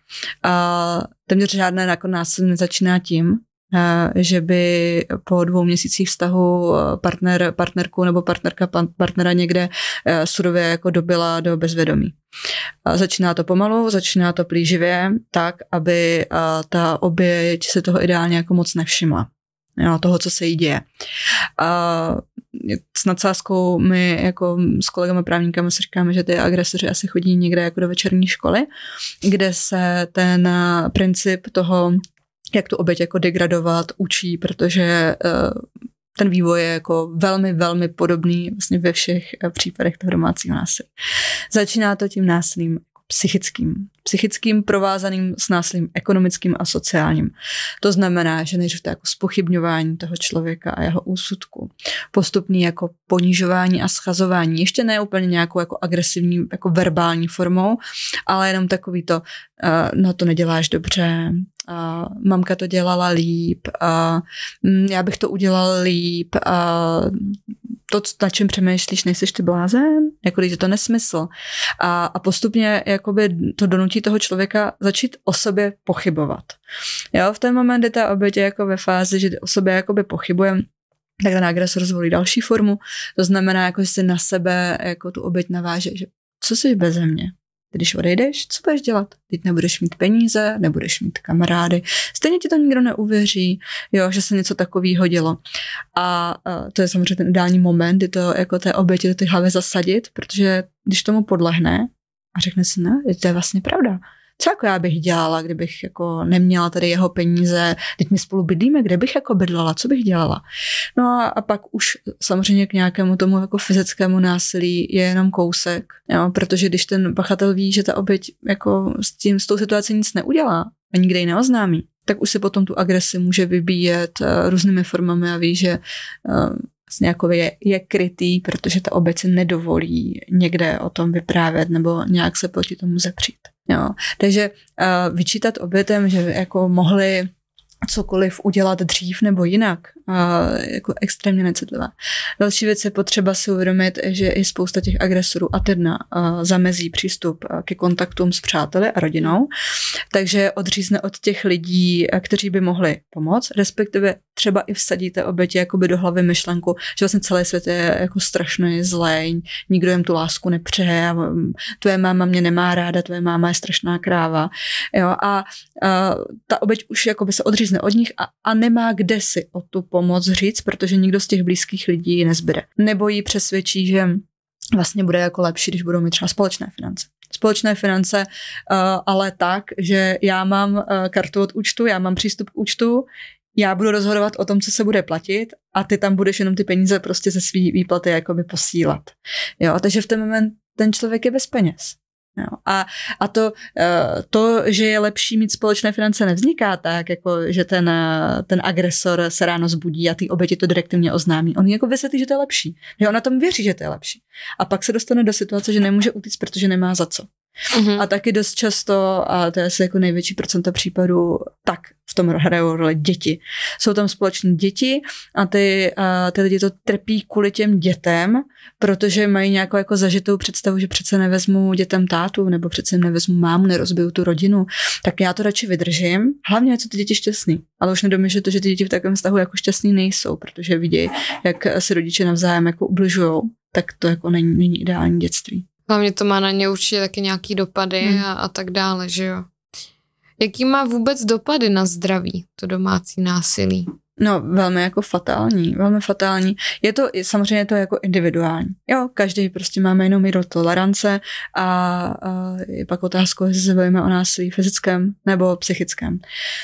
A téměř žádné jako násilí nezačíná tím, že by po dvou měsících vztahu partner, partnerku nebo partnerka partnera někde surově jako dobila do bezvědomí. Začíná to pomalu, začíná to plíživě, tak, aby ta oběť se toho ideálně jako moc nevšimla. Jo, toho, co se jí děje. A s nadsázkou my jako s kolegama právníkami si říkáme, že ty agresoři asi chodí někde jako do večerní školy, kde se ten princip toho, jak tu oběť jako degradovat, učí, protože ten vývoj je jako velmi, velmi podobný vlastně ve všech případech toho domácího násilí. Začíná to tím násilím psychickým. Psychickým provázaným s násilím ekonomickým a sociálním. To znamená, že nejdřív to jako zpochybňování toho člověka a jeho úsudku. Postupný jako ponižování a schazování. Ještě ne úplně nějakou jako agresivní, jako verbální formou, ale jenom takový to, uh, no to neděláš dobře, uh, mamka to dělala líp, uh, já bych to udělal líp, uh, to, na čem přemýšlíš, nejseš ty blázen? Jako když je to nesmysl. A, a postupně jakoby to donutí toho člověka začít o sobě pochybovat. Jo, v ten moment, kdy ta oběť je jako ve fázi, že o sobě jakoby pochybujeme, tak ten agresor zvolí další formu. To znamená, jako, že si na sebe jako tu oběť naváže, že co jsi beze mě? Když odejdeš, co budeš dělat? Teď nebudeš mít peníze, nebudeš mít kamarády, stejně ti to nikdo neuvěří, jo, že se něco takového dělo. A, a to je samozřejmě ten ideální moment, kdy to jako té oběti do ty hlavy zasadit, protože když tomu podlehne a řekne si, ne, to je vlastně pravda. Co jako já bych dělala, kdybych jako neměla tady jeho peníze, teď my spolu bydlíme, kde bych jako bydlela, co bych dělala. No a, a pak už samozřejmě k nějakému tomu jako fyzickému násilí je jenom kousek, jo, protože když ten pachatel ví, že ta oběť jako s tím, s tou situací nic neudělá a nikde ji neoznámí, tak už se potom tu agresi může vybíjet uh, různými formami a ví, že uh, vlastně jako je, je krytý, protože ta oběť si nedovolí někde o tom vyprávět nebo nějak se proti tomu zepřít. Jo. Takže uh, vyčítat obětem, že jako mohli cokoliv udělat dřív nebo jinak, uh, jako extrémně necitlivé. Další věc je potřeba si uvědomit, že i spousta těch agresorů a teda uh, zamezí přístup uh, ke kontaktům s přáteli a rodinou, takže odřízne od těch lidí, uh, kteří by mohli pomoct, respektive třeba i vsadí té oběti jakoby do hlavy myšlenku, že vlastně celý svět je jako strašný zlej, nikdo jim tu lásku nepřeje, tvoje máma mě nemá ráda, tvoje máma je strašná kráva. Jo, a uh, ta oběť už jakoby se odřízne od nich a, a nemá kde si o tu pomoc říct, protože nikdo z těch blízkých lidí nezbyde. Nebo jí přesvědčí, že vlastně bude jako lepší, když budou mít třeba společné finance. Společné finance, uh, ale tak, že já mám uh, kartu od účtu, já mám přístup k účtu, já budu rozhodovat o tom, co se bude platit a ty tam budeš jenom ty peníze prostě ze svý výplaty jakoby posílat. Jo, takže v ten moment ten člověk je bez peněz. Jo, a, a to, to, že je lepší mít společné finance, nevzniká tak, jako, že ten, ten agresor se ráno zbudí a ty oběti to direktivně oznámí. On jako vysvětlí, že to je lepší. Že on na tom věří, že to je lepší. A pak se dostane do situace, že nemůže utíct, protože nemá za co. Mm-hmm. A taky dost často, a to je asi jako největší procento případů, tak v tom hrajou roli děti. Jsou tam společní děti a ty, a ty lidi to trpí kvůli těm dětem, protože mají nějakou jako zažitou představu, že přece nevezmu dětem tátu, nebo přece nevezmu mámu, nerozbiju tu rodinu, tak já to radši vydržím. Hlavně jsou ty děti šťastný, ale už nedomýšlím to, že ty děti v takovém vztahu jako šťastný nejsou, protože vidí, jak si rodiče navzájem jako ubližujou, tak to jako není, není ideální dětství. Hlavně to má na ně určitě taky nějaký dopady hmm. a, a tak dále, že jo. Jaký má vůbec dopady na zdraví to domácí násilí? No, velmi jako fatální, velmi fatální. Je to, samozřejmě to jako individuální. Jo, každý prostě máme jenom míru tolerance a, a je pak otázka, jestli se bavíme o násilí fyzickém nebo psychickém.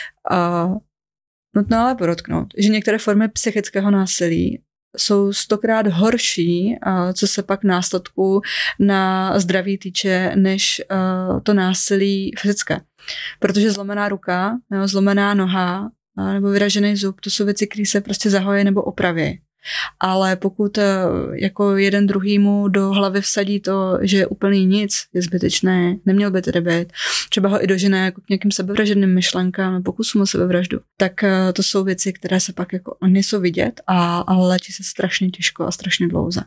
A nutno ale podotknout, že některé formy psychického násilí jsou stokrát horší, co se pak následků na zdraví týče, než to násilí fyzické. Protože zlomená ruka, nebo zlomená noha, nebo vyražený zub, to jsou věci, které se prostě zahojí nebo opraví. Ale pokud jako jeden druhýmu do hlavy vsadí to, že je úplný nic, je zbytečné, neměl by tedy být, třeba ho i dožené jako k nějakým sebevražedným myšlenkám nebo pokusům o sebevraždu, tak to jsou věci, které se pak jako nejsou vidět a, a léčí se strašně těžko a strašně dlouze.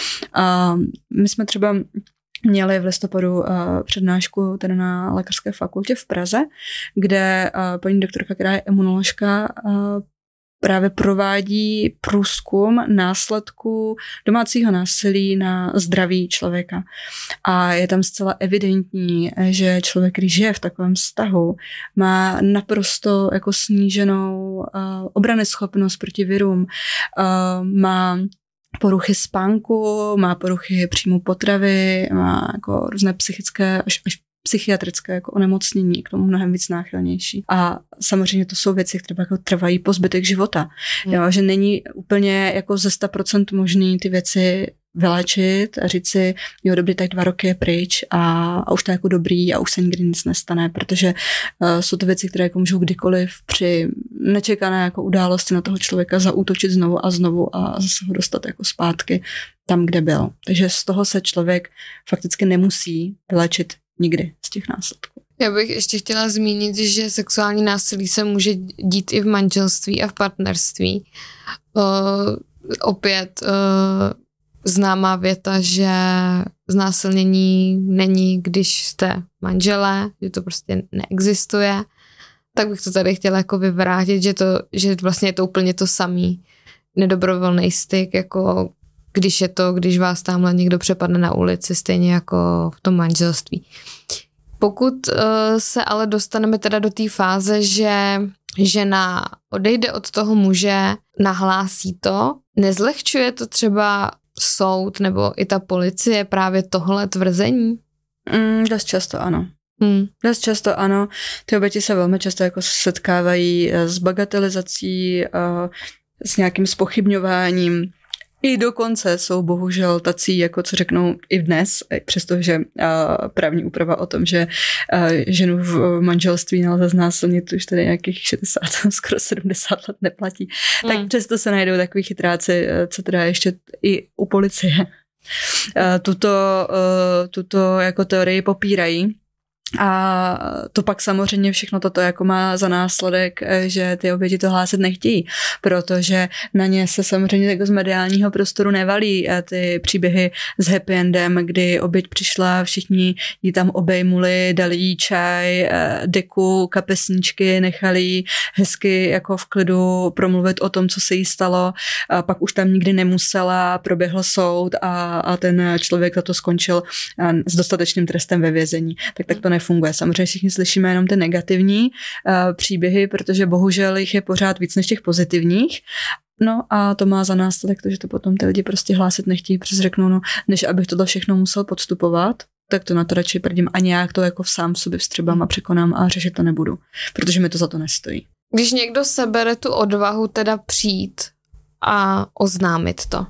A my jsme třeba měli v listopadu uh, přednášku tedy na lékařské fakultě v Praze, kde uh, paní doktorka, která je imunoložka, uh, právě provádí průzkum následků domácího násilí na zdraví člověka. A je tam zcela evidentní, že člověk, když žije v takovém vztahu, má naprosto jako sníženou uh, obranyschopnost proti virům, uh, má poruchy spánku, má poruchy příjmu potravy, má jako různé psychické až, až psychiatrické jako onemocnění, k tomu mnohem víc náchylnější. A samozřejmě to jsou věci, které jako trvají po zbytek života. Hmm. Jo, že není úplně jako ze sto procent možný ty věci vyléčit a říct si, jo, dobrý, tak dva roky je pryč a, a už to je jako dobrý a už se nikdy nic nestane, protože uh, jsou to věci, které jako můžou kdykoliv při nečekané jako události na toho člověka zaútočit znovu a znovu a zase ho dostat jako zpátky tam, kde byl. Takže z toho se člověk fakticky nemusí vyléčit nikdy z těch následků. Já bych ještě chtěla zmínit, že sexuální násilí se může dít i v manželství a v partnerství. Uh, opět uh, známá věta, že znásilnění není, když jste manželé, že to prostě neexistuje, tak bych to tady chtěla jako vyvrátit, že, to, že vlastně je to úplně to samý nedobrovolný styk, jako když je to, když vás tamhle někdo přepadne na ulici, stejně jako v tom manželství. Pokud uh, se ale dostaneme teda do té fáze, že žena odejde od toho muže, nahlásí to, nezlehčuje to třeba soud nebo i ta policie právě tohle tvrzení? Mm, dost často ano. Hmm. Dost často ano. Ty oběti se velmi často jako setkávají s bagatelizací, uh, s nějakým zpochybňováním. I dokonce jsou bohužel tací, jako co řeknou i dnes, přestože uh, právní úprava o tom, že uh, ženu v manželství nelze znásilnit už tady nějakých šedesát, skoro sedmdesát let neplatí. Mm. Tak přesto se najdou takový chytráci, co teda ještě i u policie uh, tuto, uh, tuto jako teorii popírají. A to pak samozřejmě všechno toto jako má za následek, že ty oběti to hlásit nechtějí, protože na ně se samozřejmě jako z mediálního prostoru nevalí ty příběhy s happy endem, kdy oběť přišla, všichni ji tam obejmuli, dali jí čaj, deku, kapesníčky, nechali jí hezky jako v klidu promluvit o tom, co se jí stalo, a pak už tam nikdy nemusela, proběhl soud a, a ten člověk za to skončil s dostatečným trestem ve vězení. Tak tak to nefunguje. Samozřejmě všichni slyšíme jenom ty negativní uh, příběhy, protože bohužel jich je pořád víc než těch pozitivních. No a to má za následek to, že to potom ty lidi prostě hlásit nechtějí, protože řeknou, no, než abych tohle všechno musel podstupovat, tak to na to radši prdím a nějak to jako sám v sobě vstřebám a překonám a řešit to nebudu, protože mi to za to nestojí. Když někdo sebere tu odvahu teda přijít a oznámit to,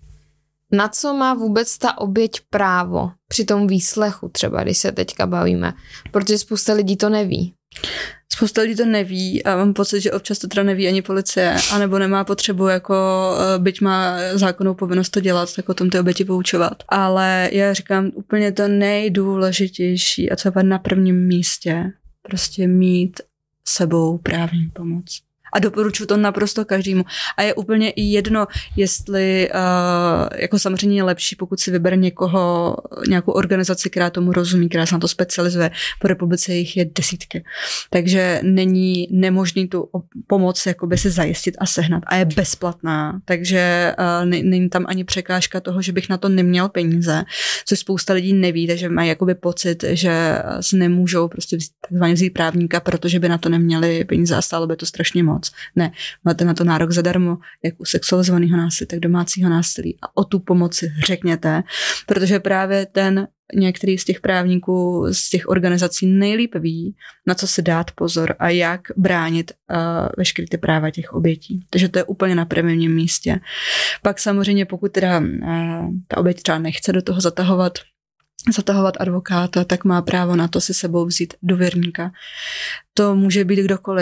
na co má vůbec ta oběť právo při tom výslechu třeba, když se teďka bavíme, protože spousta lidí to neví. Spousta lidí to neví a mám pocit, že občas to teda neví ani policie, anebo nemá potřebu, jako byť má zákonnou povinnost to dělat, tak o tom ty oběti poučovat. Ale já říkám úplně to nejdůležitější a co je na prvním místě, prostě mít sebou právní pomoc. A doporučuji to naprosto každému. A je úplně i jedno, jestli uh, jako samozřejmě je lepší, pokud si vybere někoho, nějakou organizaci, která tomu rozumí, která se na to specializuje. Po republice jich je desítky. Takže není nemožný tu pomoc jakoby si zajistit a sehnat. A je bezplatná. Takže uh, není tam ani překážka toho, že bych na to neměl peníze, což spousta lidí neví, takže mají jakoby pocit, že si nemůžou prostě vzít, takzvaně vzít právníka, protože by na to neměli peníze a stálo by to strašně moc. Ne, máte na to nárok zadarmo, jak u sexualizovaného násilí, tak domácího násilí a o tu pomoci řekněte, protože právě ten některý z těch právníků, z těch organizací nejlíp ví, na co si dát pozor a jak bránit uh, veškeré ty práva těch obětí. Takže to je úplně na prvním místě. Pak samozřejmě, pokud teda uh, ta oběť třeba nechce do toho zatahovat zatahovat advokáta, tak má právo na to si sebou vzít důvěrníka. To může být kdokoliv.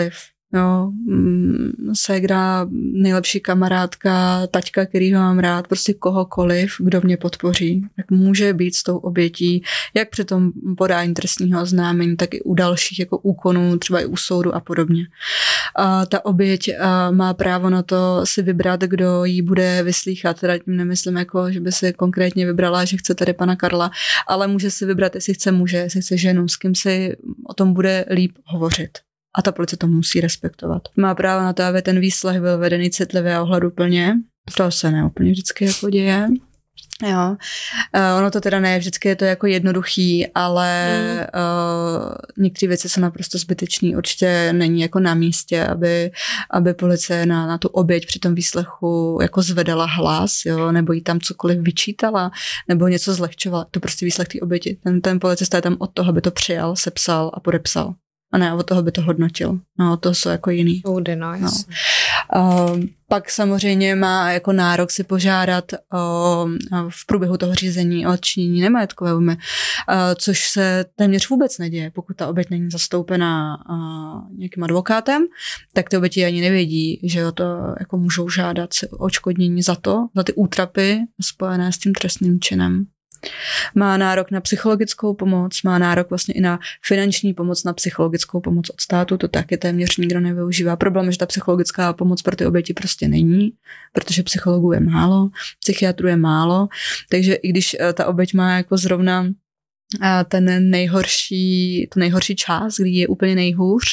jo, ségra, nejlepší kamarádka, taťka, kterýho mám rád, prostě kohokoliv, kdo mě podpoří, tak může být s tou obětí, jak při tom podání trestního oznámení, tak i u dalších jako úkonů, třeba i u soudu a podobně. A ta oběť a má právo na to si vybrat, kdo jí bude vyslýchat, teda tím nemyslím jako, že by si konkrétně vybrala, že chce tady pana Karla, ale může si vybrat, jestli chce muže, jestli chce ženu, s kým si o tom bude líp hovořit. A ta policie to musí respektovat. Má právo na to, aby ten výslech byl vedený citlivě a ohleduplně. To se neúplně vždycky jako děje. Jo. Uh, ono to teda ne, vždycky je to jako jednoduchý, ale mm. uh, některé věci jsou naprosto zbytečný. Určitě není jako na místě, aby, aby policie na, na tu oběť při tom výslechu jako zvedala hlas, jo, nebo jí tam cokoliv vyčítala, nebo něco zlehčovala. To prostě výslech té oběti. Ten, ten policista je tam od toho, aby to přijal, sepsal a podepsal. A ne od toho by to hodnotil. No, to jsou jako jiný. Soudy, no, no. Uh, pak samozřejmě má jako nárok si požádat o, v průběhu toho řízení o odčinění nemajetkové újmy, uh, což se téměř vůbec neděje. Pokud ta oběť není zastoupená uh, nějakým advokátem, tak ty oběti ani nevědí, že to jako můžou žádat si odškodnění za to, za ty útrapy spojené s tím trestným činem. Má nárok na psychologickou pomoc, má nárok vlastně i na finanční pomoc, na psychologickou pomoc od státu, to taky téměř nikdo nevyužívá. Problém je, že ta psychologická pomoc pro ty oběti prostě není, protože psychologů je málo, psychiatrů je málo, takže i když ta oběť má jako zrovna ten nejhorší, tu nejhorší část, kdy je úplně nejhůř,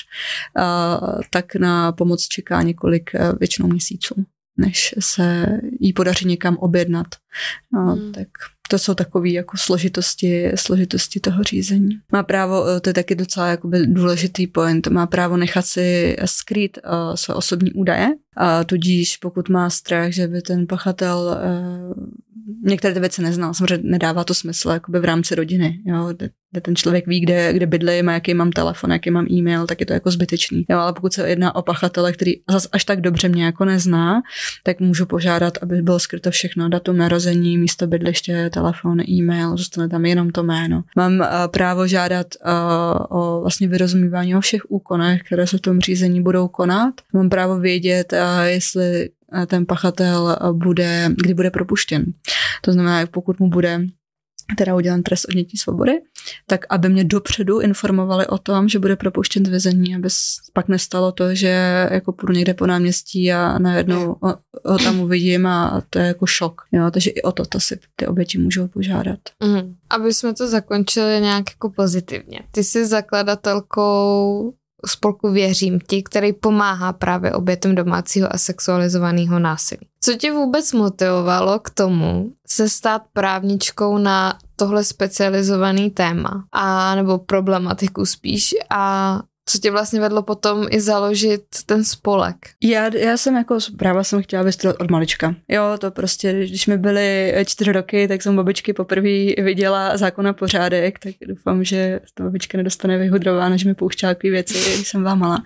tak na pomoc čeká několik většinou měsíců, než se jí podaří někam objednat. No, hmm. tak to jsou takové jako složitosti, složitosti toho řízení. Má právo, to je taky docela jakoby důležitý point, má právo nechat si skrýt uh, své osobní údaje, a tudíž pokud má strach, že by ten pachatel uh, některé ty věci neznal, samozřejmě nedává to smysl jakoby v rámci rodiny, jo, kde, kde ten člověk ví, kde, kde bydlí, má jaký mám telefon, jaký mám e-mail, tak je to jako zbytečný. Jo, ale pokud se jedná o pachatele, který zas až tak dobře mě jako nezná, tak můžu požádat, aby bylo skryto všechno, datum narození, místo bydliště, telefon, e-mail, zůstane tam jenom to jméno. Mám uh, právo žádat uh, o vlastně vyrozumívání o všech úkonech, které se v tom řízení budou konat. Mám právo vědět, uh, jestli ten pachatel bude, kdy bude propuštěn. To znamená, pokud mu bude teda udělan trest odnětí svobody, tak aby mě dopředu informovali o tom, že bude propuštěn z vězení, aby pak nestalo to, že jako půjdu někde po náměstí a najednou ho tam uvidím a to je jako šok. Jo, takže i o to, to si ty oběti můžou požádat. Mm. Aby jsme to zakončili nějak jako pozitivně. Ty jsi zakladatelkou spolku Věřím ti, který pomáhá právě obětem domácího a sexualizovaného násilí. Co tě vůbec motivovalo k tomu se stát právničkou na tohle specializovaný téma a nebo problematiku spíš a co tě vlastně vedlo potom i založit ten spolek? Já, já jsem jako práva jsem chtěla vystudovat od malička. Jo, to prostě, když mi byly čtyři roky, tak jsem babičky poprvé viděla Zákon a pořádek, tak doufám, že ta babička nedostane vyhudrována, že mi pouštěla takové věci, když jsem byla malá.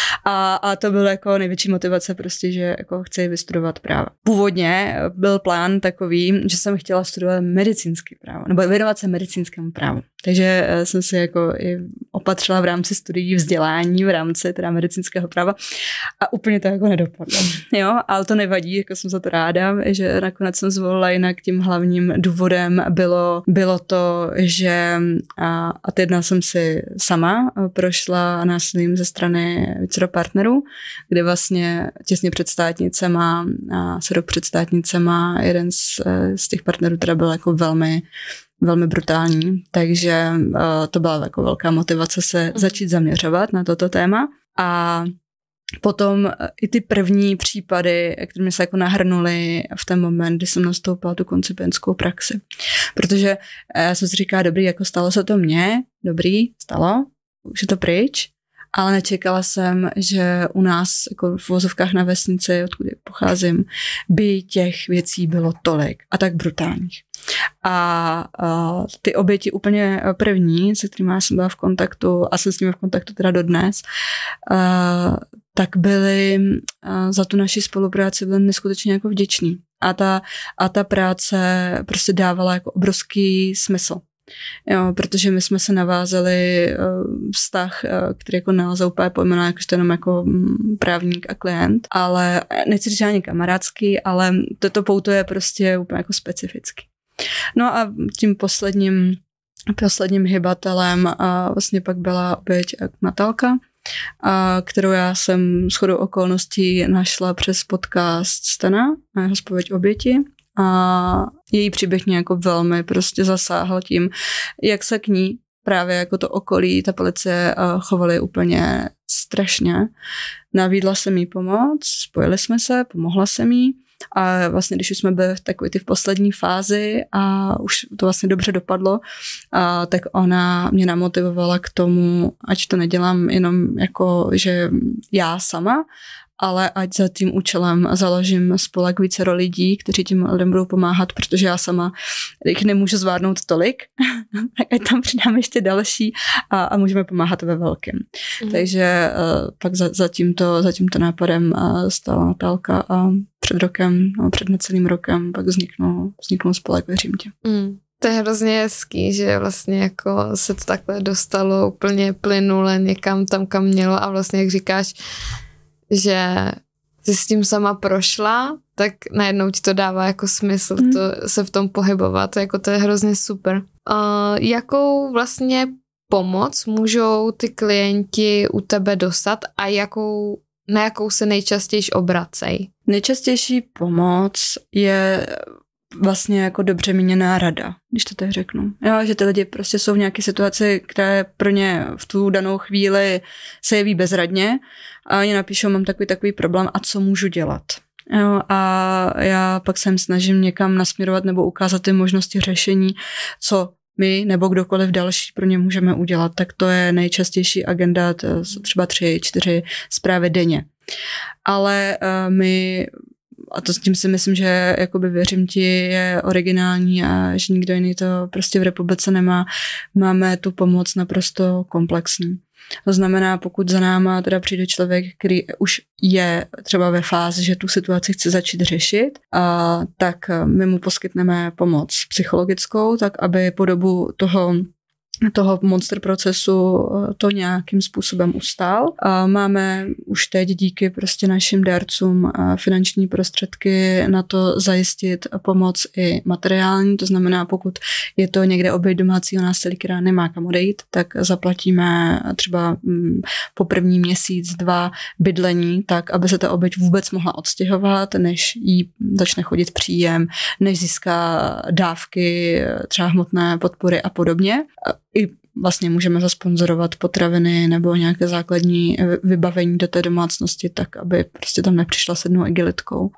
A, a to bylo jako největší motivace prostě, že jako chci vystudovat práva. Původně byl plán takový, že jsem chtěla studovat medicínské právo, nebo věnovat se medicínskému právu. Takže jsem si jako i opatřila v rámci studií vzdělání, v rámci teda medicínského práva a úplně to jako nedopadlo. Jo, ale to nevadí, jako jsem za to ráda, že nakonec jsem zvolila, jinak tím hlavním důvodem bylo, bylo to, že a, a jedna jsem si sama prošla násilím ze strany vícero partnerů, kde vlastně těsně před státnicema a se rok před státnicema jeden z, z těch partnerů teda byl jako velmi velmi brutální, takže uh, to byla jako velká motivace se začít zaměřovat na toto téma a potom uh, i ty první případy, které se jako nahrnuly v ten moment, kdy jsem nastoupila tu koncipientskou praxi. Protože uh, já jsem si říkala, dobrý, jako stalo se to mně, dobrý, stalo, už je to pryč, ale nečekala jsem, že u nás jako v vozovkách na vesnici, odkud pocházím, by těch věcí bylo tolik a tak brutálních. A, a ty oběti úplně první, se kterými jsem byla v kontaktu a jsem s nimi v kontaktu teda dodnes, a, tak byly a za tu naši spolupráci byly neskutečně jako vděční. A ta, a ta práce prostě dávala jako obrovský smysl. Jo, protože my jsme se navázali vztah, který jako nelze úplně pojmenovat, jakože to jenom jako právník a klient, ale nechci říct ani kamarádský, ale toto pouto je prostě úplně jako specifický. No a tím posledním posledním hybatelem a vlastně pak byla oběť Natálka, a kterou já jsem shodou okolností našla přes podcast Stana, a jeho zpověď oběti. A její příběh mě jako velmi prostě zasáhl tím, jak se k ní právě jako to okolí, ta policie chovaly úplně strašně. Nabídla jsem jí pomoc, spojili jsme se, pomohla jsem jí. A vlastně, když už jsme byli v takové ty v poslední fázi a už to vlastně dobře dopadlo, a tak ona mě namotivovala k tomu, ať to nedělám jenom jako, že já sama, ale ať za tím účelem založím spolek vícero lidí, kteří tím lidem budou pomáhat, protože já sama jich nemůžu zvládnout tolik, tak ať tam přidám ještě další a, a můžeme pomáhat ve velkém. Mm. Takže uh, pak za, za, tímto, za tímto nápadem uh, stala Natálka a před rokem, no, před necelým rokem pak vzniknul, vzniknul spolek Věřím tě. Mm. To je hrozně hezký, že vlastně jako se to takhle dostalo úplně plynule někam tam, kam mělo a vlastně, jak říkáš, že jsi s tím sama prošla, tak najednou ti to dává jako smysl mm. to, se v tom pohybovat, jako to je hrozně super. Uh, jakou vlastně pomoc můžou ty klienti u tebe dostat a jakou, na jakou se nejčastěji obracej? Nejčastější pomoc je vlastně jako dobře míněná rada, když to tak řeknu. Jo, že ty lidi prostě jsou v nějaké situaci, která pro ně v tu danou chvíli se jeví bezradně a oni napíšou, mám takový takový problém a co můžu dělat. Jo, a já pak se jim snažím někam nasměrovat nebo ukázat ty možnosti řešení, co my nebo kdokoliv další pro ně můžeme udělat. Tak to je nejčastější agenda, třeba tři, čtyři zprávy denně. Ale uh, my a to s tím si myslím, že jakoby Věřím ti je originální a že nikdo jiný to prostě v republice nemá. Máme tu pomoc naprosto komplexní. To znamená, pokud za náma teda přijde člověk, který už je třeba ve fázi, že tu situaci chce začít řešit, a tak my mu poskytneme pomoc psychologickou, tak aby po dobu toho toho monster procesu to nějakým způsobem ustál. A máme už teď díky prostě našim dárcům finanční prostředky na to zajistit pomoc i materiální, to znamená, pokud je to někde oběť domácího násilí, která nemá kam odejít, tak zaplatíme třeba po první měsíc, dva bydlení, tak aby se ta oběť vůbec mohla odstěhovat, než jí začne chodit příjem, než získá dávky, třeba hmotné podpory a podobně. I vlastně můžeme zasponzorovat potraviny nebo nějaké základní vybavení do té domácnosti tak, aby prostě tam nepřišla s jednou igelitkou.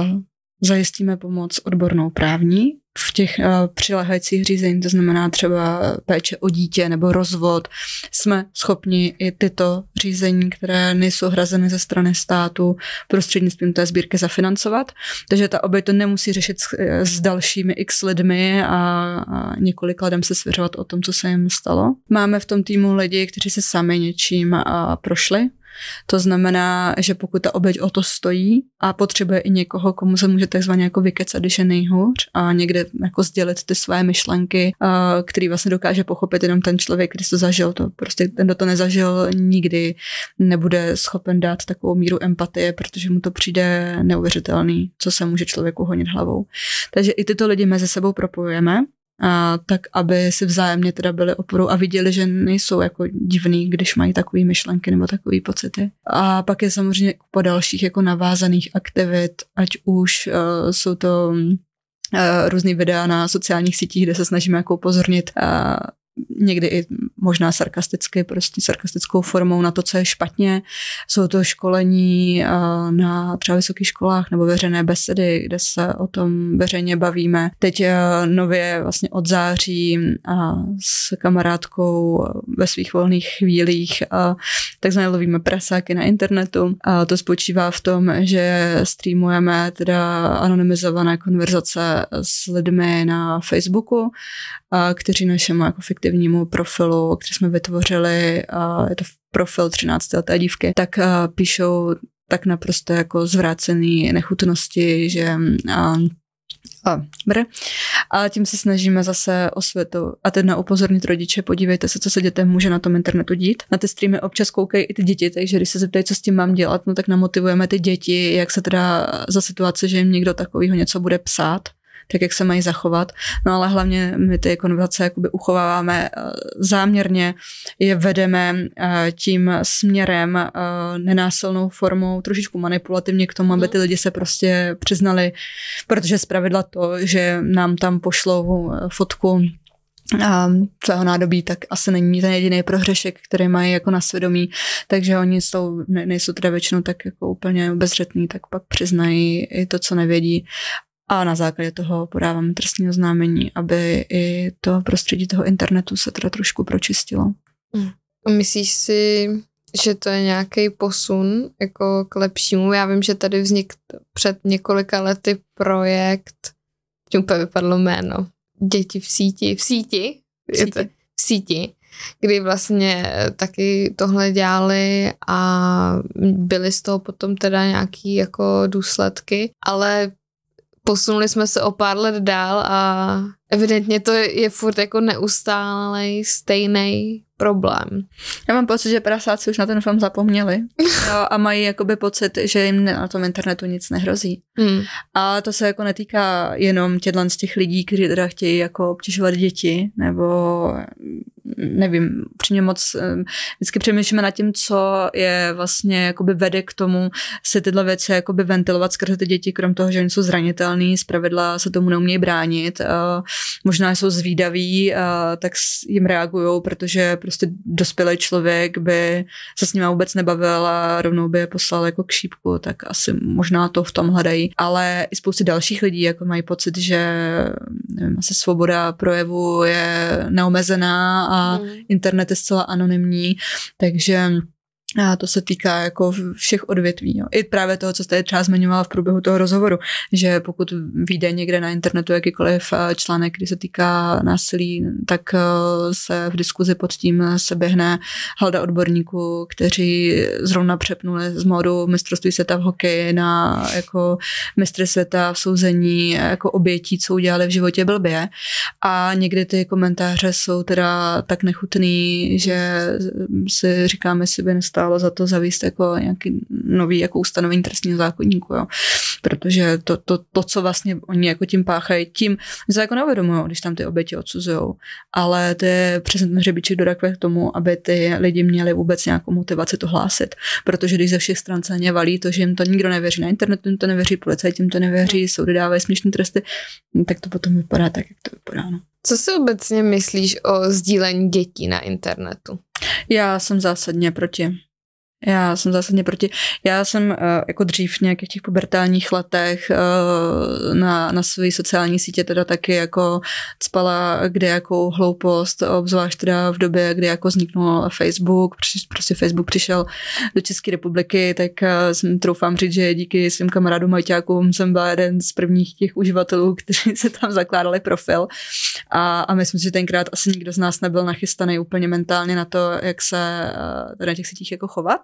Zajistíme pomoc odbornou právní v těch uh, přiléhajících řízení, to znamená třeba péče o dítě nebo rozvod. Jsme schopni i tyto řízení, které nejsou hrazeny ze strany státu, prostřednictvím té sbírky zafinancovat. Takže ta oběť to nemusí řešit s, s dalšími x lidmi a, a několik lidem se svěřovat o tom, co se jim stalo. Máme v tom týmu lidi, kteří se sami něčím a prošli. To znamená, že pokud ta oběť o to stojí a potřebuje i někoho, komu se může takzvaně jako vykecat, když je nejhůř a někde jako sdělit ty své myšlenky, který vlastně dokáže pochopit jenom ten člověk, když to zažil. To prostě ten, kdo to nezažil, nikdy nebude schopen dát takovou míru empatie, protože mu to přijde neuvěřitelný, co se může člověku honit hlavou. Takže i tyto lidi mezi sebou propojujeme. A tak, aby si vzájemně teda byli oporou a viděli, že nejsou jako divný, když mají takové myšlenky nebo takové pocity. A pak je samozřejmě po dalších jako navázaných aktivit, ať už uh, jsou to uh, různý videa na sociálních sítích, kde se snažíme jako upozornit uh, někdy i možná sarkasticky, prostě sarkastickou formou na to, co je špatně. Jsou to školení na třeba vysokých školách nebo veřejné besedy, kde se o tom veřejně bavíme. Teď nově vlastně od září s kamarádkou ve svých volných chvílích takzvaně lovíme prasáky na internetu. A to spočívá v tom, že streamujeme teda anonymizované konverzace s lidmi na Facebooku, kteří našemu jako fiktivnímu profilu, který jsme vytvořili, je to profil třináctileté dívky, tak píšou tak naprosto jako zvrácený nechutnosti, že A, br. A tím se snažíme zase osvětu a teď na upozornit rodiče, podívejte se, co se dětem může na tom internetu dít. Na ty streamy občas koukají i ty děti, takže když se zeptají, co s tím mám dělat, no tak namotivujeme ty děti, jak se teda za situace, že jim někdo takovýho něco bude psát, tak jak se mají zachovat. No ale hlavně my ty konverzace jakoby uchováváme záměrně, je vedeme tím směrem nenásilnou formou, trošičku manipulativně k tomu, aby ty lidi se prostě přiznali, protože zpravidla to, že nám tam pošlou fotku a svého nádobí, tak asi není ten jediný prohřešek, který mají jako na svědomí, takže oni jsou, nejsou teda většinou tak jako úplně bezřetní, tak pak přiznají i to, co nevědí. A na základě toho podáváme trestní oznámení, aby i to prostředí toho internetu se teda trošku pročistilo. Myslíš si, že to je nějaký posun jako k lepšímu? Já vím, že tady vznikl před několika lety projekt, tím úplně vypadlo jméno, Děti v síti, v síti, v síti, v síti kdy vlastně taky tohle dělali a byly z toho potom teda nějaký jako důsledky, ale posunuli jsme se o pár let dál a evidentně to je, je furt jako neustálej stejný problém. Já mám pocit, že prasáci už na ten film zapomněli jo, a mají jakoby pocit, že jim na tom internetu nic nehrozí. Hmm. A to se jako netýká jenom těchto z těch lidí, kteří teda chtějí jako obtěžovat děti, nebo nevím, upřímně moc vždycky přemýšlíme nad tím, co je vlastně jakoby vede k tomu si tyhle věci jakoby ventilovat skrze ty děti, krom toho, že oni jsou zranitelný, zpravidla se tomu neumějí bránit, možná jsou zvídaví, tak jim reagujou, protože prostě dospělý člověk by se s nimi vůbec nebavil a rovnou by je poslal jako k šípku, tak asi možná to v tom hledají. Ale i spousty dalších lidí jako mají pocit, že nevím, asi svoboda projevu je neomezená a mm. internet je zcela anonymní, takže a to se týká jako všech odvětví. Jo. I právě toho, co jste třeba zmiňovala v průběhu toho rozhovoru, že pokud vyjde někde na internetu jakýkoliv článek, který se týká násilí, tak se v diskuzi pod tím se běhne halda odborníků, kteří zrovna přepnuli z módu mistrovství světa v hokeji na jako mistry světa v souzení jako obětí, co udělali v životě blbě. A někdy ty komentáře jsou teda tak nechutný, že si říkáme, jestli by nestálo za to zavíst jako nějaký nový jako ustanovení trestního zákoníku, jo. Protože to, to, to, co vlastně oni jako tím páchají, tím se jako neuvědomujou, když tam ty oběti odsuzujou, ale to je přesně ten hřebíček do rakve k tomu, aby ty lidi měli vůbec nějakou motivaci to hlásit, protože když ze všech stran se ně valí to, že jim to nikdo nevěří, na internetu jim to nevěří, policajti jim to nevěří, soudy dávají směšné tresty, tak to potom vypadá tak, jak to vypadá, no. Co si obecně myslíš o sdílení dětí na internetu? Já jsem zásadně proti. Já jsem zásadně proti. Já jsem uh, jako dřív v nějakých těch pubertálních letech uh, na, na své sociální sítě teda taky jako cpala kde jakou hloupost, obzvlášť teda v době, kdy jako vzniknul Facebook, prostě Facebook přišel do České republiky, tak uh, jsem troufám říct, že díky svým kamarádům Majťákům jsem byla jeden z prvních těch uživatelů, kteří se tam zakládali profil a, a myslím si, že tenkrát asi nikdo z nás nebyl nachystaný úplně mentálně na to, jak se uh, na těch sítích jako chovat.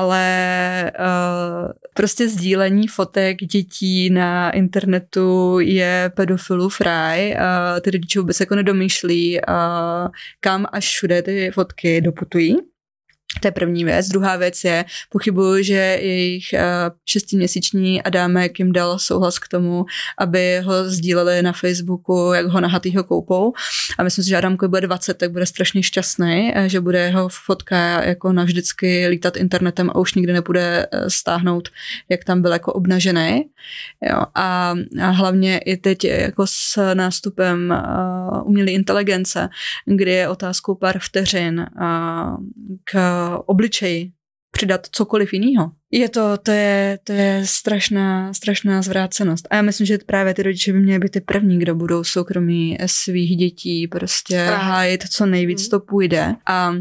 Ale uh, prostě sdílení fotek dětí na internetu je pedofilův ráj. Uh, ty rodiče vůbec jako nedomýšlí, uh, kam až všude ty fotky doputují. To je první věc. Druhá věc je, pochybuju, že jejich uh, šestiměsíční Adámek jim dal souhlas k tomu, aby ho sdíleli na Facebooku, jak ho nahatýho koupou. A myslím si, že Adámkovi bude dvacet, tak bude strašně šťastný, že bude jeho fotka jako navždycky lítat internetem a už nikdy nebude stáhnout, jak tam byl jako obnažený. Jo. A, a hlavně i teď jako s nástupem uh, umělé inteligence, kdy je otázkou pár vteřin uh, k obličeji přidat cokoliv jiného. Je to, to je, to je strašná, strašná zvrácenost. A já myslím, že právě ty rodiče by měly být ty první, kdo budou soukromí svých dětí prostě hájit, co nejvíc to půjde. A,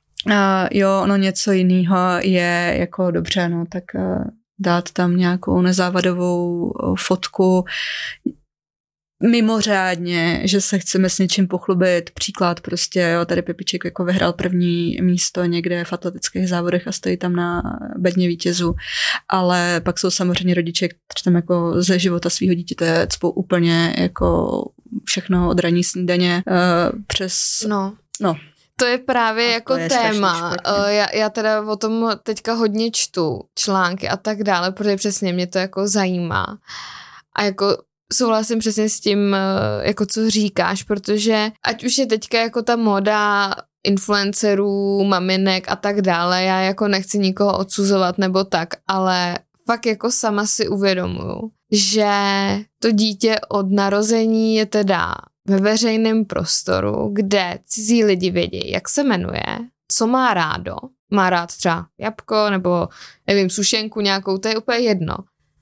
a jo, no něco jiného je jako dobře, no tak dát tam nějakou nezávadovou fotku. mimořádně, že se chceme s něčím pochlubit. Příklad prostě, jo, tady Pepiček jako vyhrál první místo někde v atletických závodech a stojí tam na bedně vítězů. Ale pak jsou samozřejmě rodiče, kteří tam jako ze života svého dítěte cpou úplně jako všechno od ranní snídaně uh, přes... No. no. To je právě a jako je téma. Já, já teda o tom teďka hodně čtu články a tak dále, protože přesně mě to jako zajímá. A jako souhlasím přesně s tím, jako co říkáš, protože ať už je teďka jako ta moda influencerů, maminek a tak dále, já jako nechci nikoho odsuzovat nebo tak, ale fakt jako sama si uvědomuju, že to dítě od narození je teda ve veřejném prostoru, kde cizí lidi vědí, jak se jmenuje, co má rádo, má rád třeba jabko nebo nevím, sušenku nějakou, to je úplně jedno.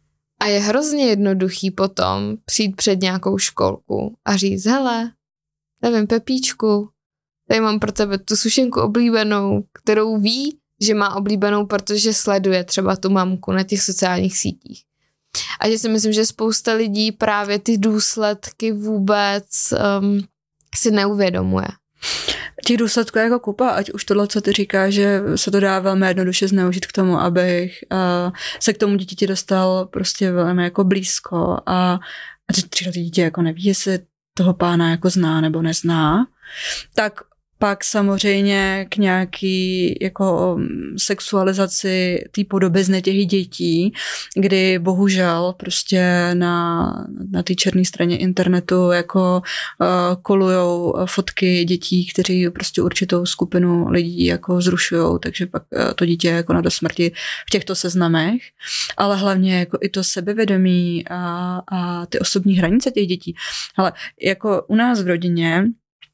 A je hrozně jednoduchý potom přijít před nějakou školku a říct, hele, nevím, Pepíčku, tady mám pro tebe tu sušenku oblíbenou, kterou ví, že má oblíbenou, protože sleduje třeba tu mamku na těch sociálních sítích. A že si myslím, že spousta lidí právě ty důsledky vůbec um, si neuvědomuje. Těch důsledků je jako kupa, ať už tohle, co ty říkáš, že se to dá velmi jednoduše zneužít k tomu, abych uh, se k tomu dítěti dostal prostě velmi jako blízko a, a třeba to dítě jako neví, jestli toho pána jako zná nebo nezná, tak pak samozřejmě k nějaký jako sexualizaci té podobizny těch dětí, kdy bohužel prostě na, na té černé straně internetu jako uh, kolujou fotky dětí, kteří prostě určitou skupinu lidí jako zrušujou, takže pak uh, to dítě jako na do smrti v těchto seznamech, ale hlavně jako i to sebevědomí a, a ty osobní hranice těch dětí. Ale jako u nás v rodině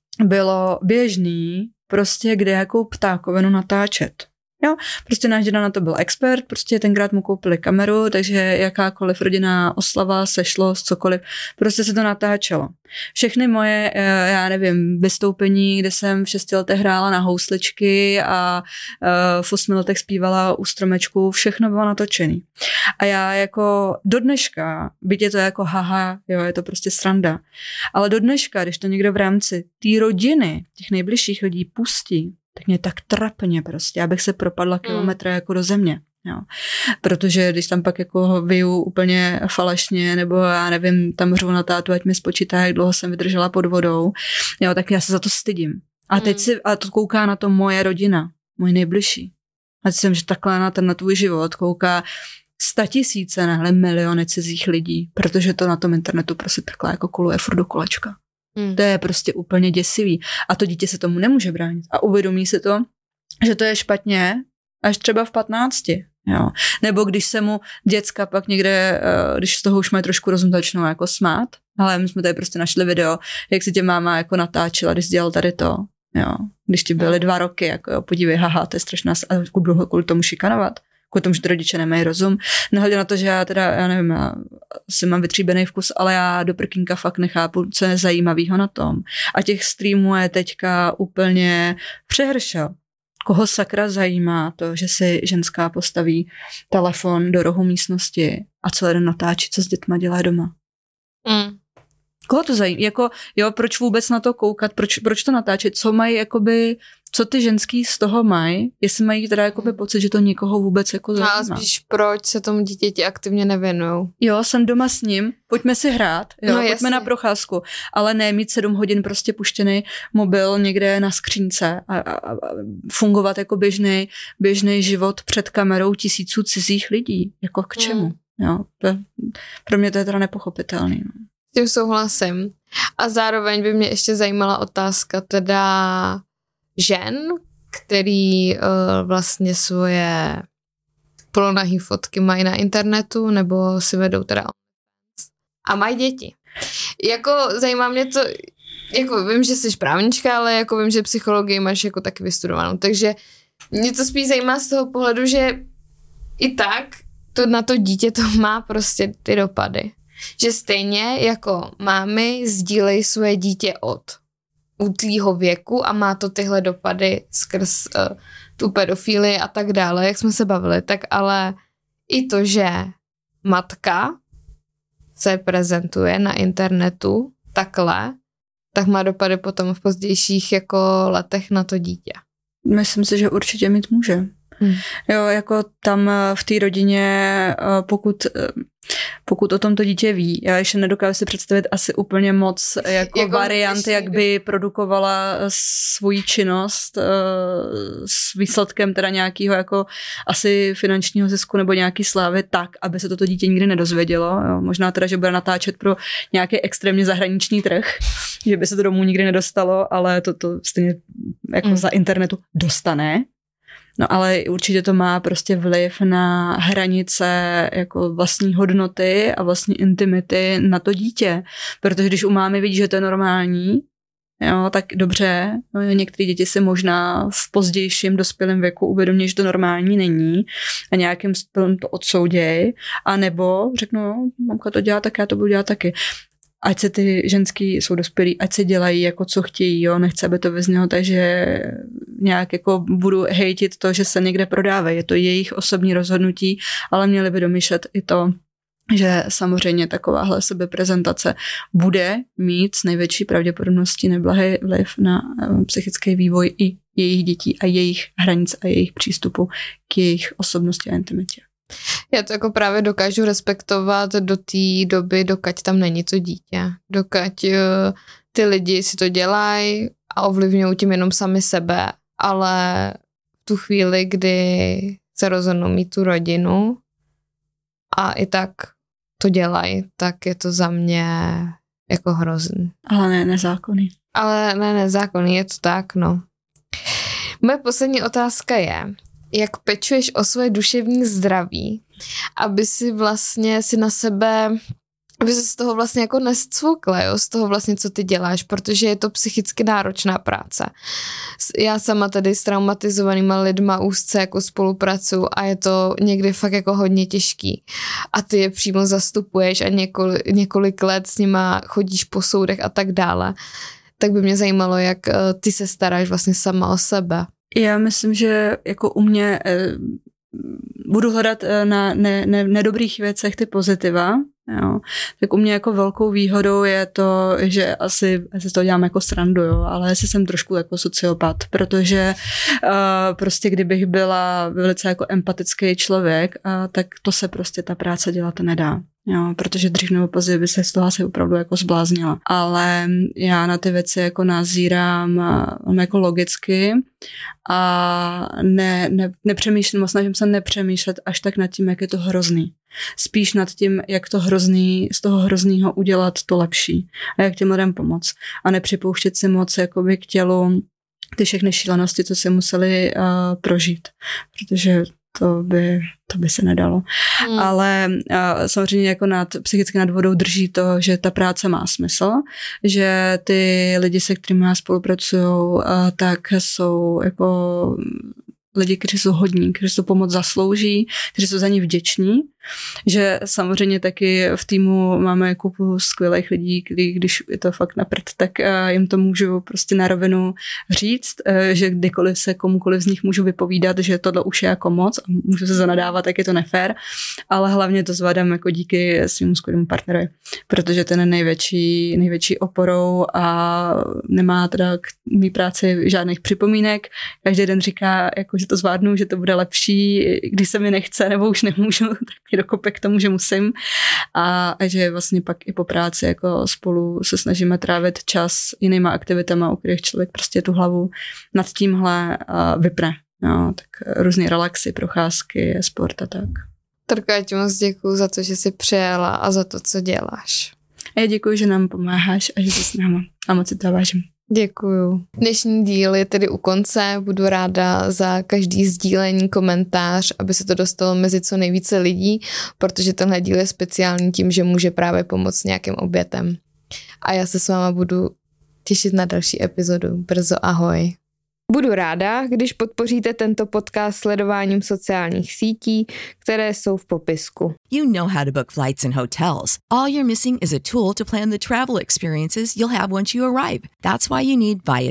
bylo běžný prostě kde jakou ptákovinu natáčet. Jo, prostě náš děda na to byl expert, prostě tenkrát mu koupili kameru, takže jakákoliv rodinná oslava, sešlost, cokoliv, prostě se to natáčelo. Všechny moje, já nevím, vystoupení, kde jsem v šesti letech hrála na housličky a v osmi letech zpívala u stromečku, všechno bylo natočený. A já jako do dneška, byť je to jako haha, jo, je to prostě sranda, ale do dneška, když to někdo v rámci té rodiny, těch nejbližších lidí pustí, tak mě tak trapně prostě, abych se propadla kilometry mm. jako do země. Jo. Protože když tam pak jako vyju úplně falešně, nebo já nevím, tam řvu na tátu, ať mi spočítá, jak dlouho jsem vydržela pod vodou, jo, tak já se za to stydím. A teď mm. si, a to kouká na to moje rodina, můj nejbližší. A jsem, že takhle na ten na tvůj život kouká statisíce, nehle miliony cizích lidí, protože to na tom internetu prostě takhle jako koluje furt do kolečka. Hmm. To je prostě úplně děsivý. A to dítě se tomu nemůže bránit. A uvědomí se to, že to je špatně až třeba v patnácti. Jo. Nebo když se mu děcka pak někde, když z toho už mají trošku rozum, začnou jako smát. Ale my jsme tady prostě našli video, jak si tě máma jako natáčela, když jsi dělal tady to. Jo. Když ti byly dva roky, jako jo, podívej, haha, to je strašná, a budu kvůli tomu šikanovat. Kvůli tomu, že rodiče nemají rozum. Nehledě na to, že já teda, já nevím, já si mám vytříbený vkus, ale já do prkínka fakt nechápu, co je zajímavého na tom. A těch streamů je teďka úplně přehršel. Koho sakra zajímá to, že si ženská postaví telefon do rohu místnosti a celý den natáčí, co s dětma dělá doma. Mm. Koho to zajímá? Jako, jo, proč vůbec na to koukat? Proč, proč to natáčet? Co mají, jakoby, co ty ženský z toho mají? Jestli mají teda jakoby pocit, že to někoho vůbec jako zajímá. No a spíš proč se tomu dítěti aktivně nevěnujou? Jo, jsem doma s ním, pojďme si hrát, jo, no, pojďme jasně. na procházku, ale ne mít sedm hodin prostě puštěný mobil někde na skřínce a, a, a fungovat jako běžný, běžný život před kamerou tisíců cizích lidí. Jako k čemu? Mm. Jo, to, pro mě to je teda nepochopitelný. No. S tím souhlasím. A zároveň by mě ještě zajímala otázka teda žen, který uh, vlastně svoje polonahý fotky mají na internetu nebo si vedou teda a mají děti. Jako zajímá mě to, jako vím, že jsi právnička, ale jako vím, že psychologii máš jako taky vystudovanou, takže mě to spíš zajímá z toho pohledu, že i tak to na to dítě to má prostě ty dopady. Že stejně jako mámy sdílejí svoje dítě od útlýho věku a má to tyhle dopady skrz uh, tu pedofílii a tak dále, jak jsme se bavili, tak ale i to, že matka se prezentuje na internetu takhle, tak má dopady potom v pozdějších jako letech na to dítě. Myslím si, že určitě mít může. Hmm. Jo, jako tam v té rodině, pokud, pokud o tom to dítě ví, já ještě nedokážu si představit asi úplně moc jako, jako varianty, jak by produkovala svoji činnost s výsledkem teda nějakého jako asi finančního zisku nebo nějaký slávy tak, aby se toto dítě nikdy nedozvědělo. Jo, možná teda, že bude natáčet pro nějaký extrémně zahraniční trh, že by se to domů nikdy nedostalo, ale to, to stejně jako hmm. za internetu dostane. No ale určitě to má prostě vliv na hranice jako vlastní hodnoty a vlastní intimity na to dítě. Protože když u mámy vidí, že to je normální, jo, tak dobře, no, některé děti si možná v pozdějším dospělém věku uvědomí, že to normální není a nějakým způsobem to odsouděj, a nebo řeknu, no, mamka to dělá, tak já to budu dělat taky. Ať se ty ženský jsou dospělí, ať se dělají jako co chtějí, jo, nechce, aby to vyznělo, takže nějak jako budu hejtit to, že se někde prodávají. Je to jejich osobní rozhodnutí, ale měli by domýšlet i to, že samozřejmě takováhle sebeprezentace bude mít s největší pravděpodobností neblahý vliv na psychický vývoj i jejich dětí a jejich hranic a jejich přístupu k jejich osobnosti a intimitě. Já to jako právě dokážu respektovat do té doby, dokud tam není to dítě. Dokud uh, ty lidi si to dělají a ovlivňují tím jenom sami sebe, ale v tu chvíli, kdy se rozhodnou mít tu rodinu a i tak to dělají, tak je to za mě jako hrozný. Ale ne nezákonný. Ale ne nezákonný, je to tak, no. Moje poslední otázka je, jak pečuješ o svoje duševní zdraví, aby si vlastně si na sebe, aby se z toho vlastně jako nescvukla, jo, z toho vlastně, co ty děláš, protože je to psychicky náročná práce. Já sama tady s traumatizovanýma lidma úzce jako spolupracuju a je to někdy fakt jako hodně těžký. A ty je přímo zastupuješ a několik, několik let s nima chodíš po soudech a tak dále. Tak by mě zajímalo, jak ty se staráš vlastně sama o sebe. Já myslím, že jako u mě eh, budu hledat eh, na ne, ne, nedobrých věcech ty pozitiva, jo. Tak u mě jako velkou výhodou je to, že asi, asi to dělám jako srandu, jo, ale asi jsem trošku jako sociopat, protože uh, prostě kdybych byla velice jako empatický člověk, uh, tak to se prostě ta práce dělat nedá. Jo, protože dřív nebo později by se z toho asi opravdu jako zbláznila. Ale já na ty věci jako nazírám jako logicky a ne, ne, nepřemýšlím, snažím se nepřemýšlet až tak nad tím, jak je to hrozný. Spíš nad tím, jak to hrozný, z toho hroznýho udělat to lepší a jak těm lidem pomoct. A nepřipouštět si moc jakoby k tělu ty všechny šílenosti, co si museli uh, prožít. Protože to by, to by se nedalo. Hmm. Ale uh, samozřejmě jako nad, psychicky nad vodou drží to, že ta práce má smysl, že ty lidi, se kterými já spolupracuju, uh, tak jsou jako lidi, kteří jsou hodní, kteří to pomoc zaslouží, kteří jsou za ní vděční, že samozřejmě taky v týmu máme kupu skvělých lidí, kdy, když je to fakt na prd, tak jim to můžu prostě na rovinu říct, že kdykoliv se komukoliv z nich můžu vypovídat, že tohle už je jako moc a můžu se zanadávat, tak je to nefér, ale hlavně to zvládám jako díky svým skvělému partnerovi, protože ten je největší, největší oporou a nemá teda k mý práci žádných připomínek. Každý den říká, jako, že to zvládnu, že to bude lepší, když se mi nechce nebo už nemůžu, tak mě dokope k tomu, že musím. A, a že vlastně pak i po práci jako spolu se snažíme trávit čas jinýma aktivitama, u kterých člověk prostě tu hlavu nad tímhle vypne. No, tak různý relaxy, procházky, sport a tak. Terka, já ti moc děkuju za to, že jsi přijela a za to, co děláš. A já děkuji, že nám pomáháš a že jsi s náma. A moc si to vážím. Děkuju. Dnešní díl je tedy u konce. Budu ráda za každý sdílení, komentář, aby se to dostalo mezi co nejvíce lidí, protože tenhle díl je speciální tím, že může právě pomoct nějakým obětem. A já se s váma budu těšit na další epizodu. Brzo, ahoj. Budu ráda, když podpoříte tento podcast sledováním sociálních sítí, které jsou v popisku. You know how to book flights and hotels. All you're missing is a tool to plan the travel experiences you'll have once you arrive. That's why you need Viator.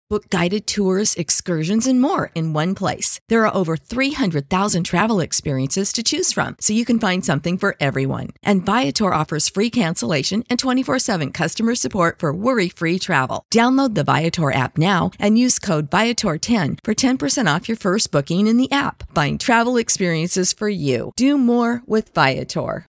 Book guided tours, excursions, and more in one place. There are over three hundred thousand travel experiences to choose from, so you can find something for everyone. And Viator offers free cancellation and twenty-four seven customer support for worry-free travel. Download the Viator app now and use code Viator ten for ten percent off your first booking in the app. Find travel experiences for you. Do more with Viator.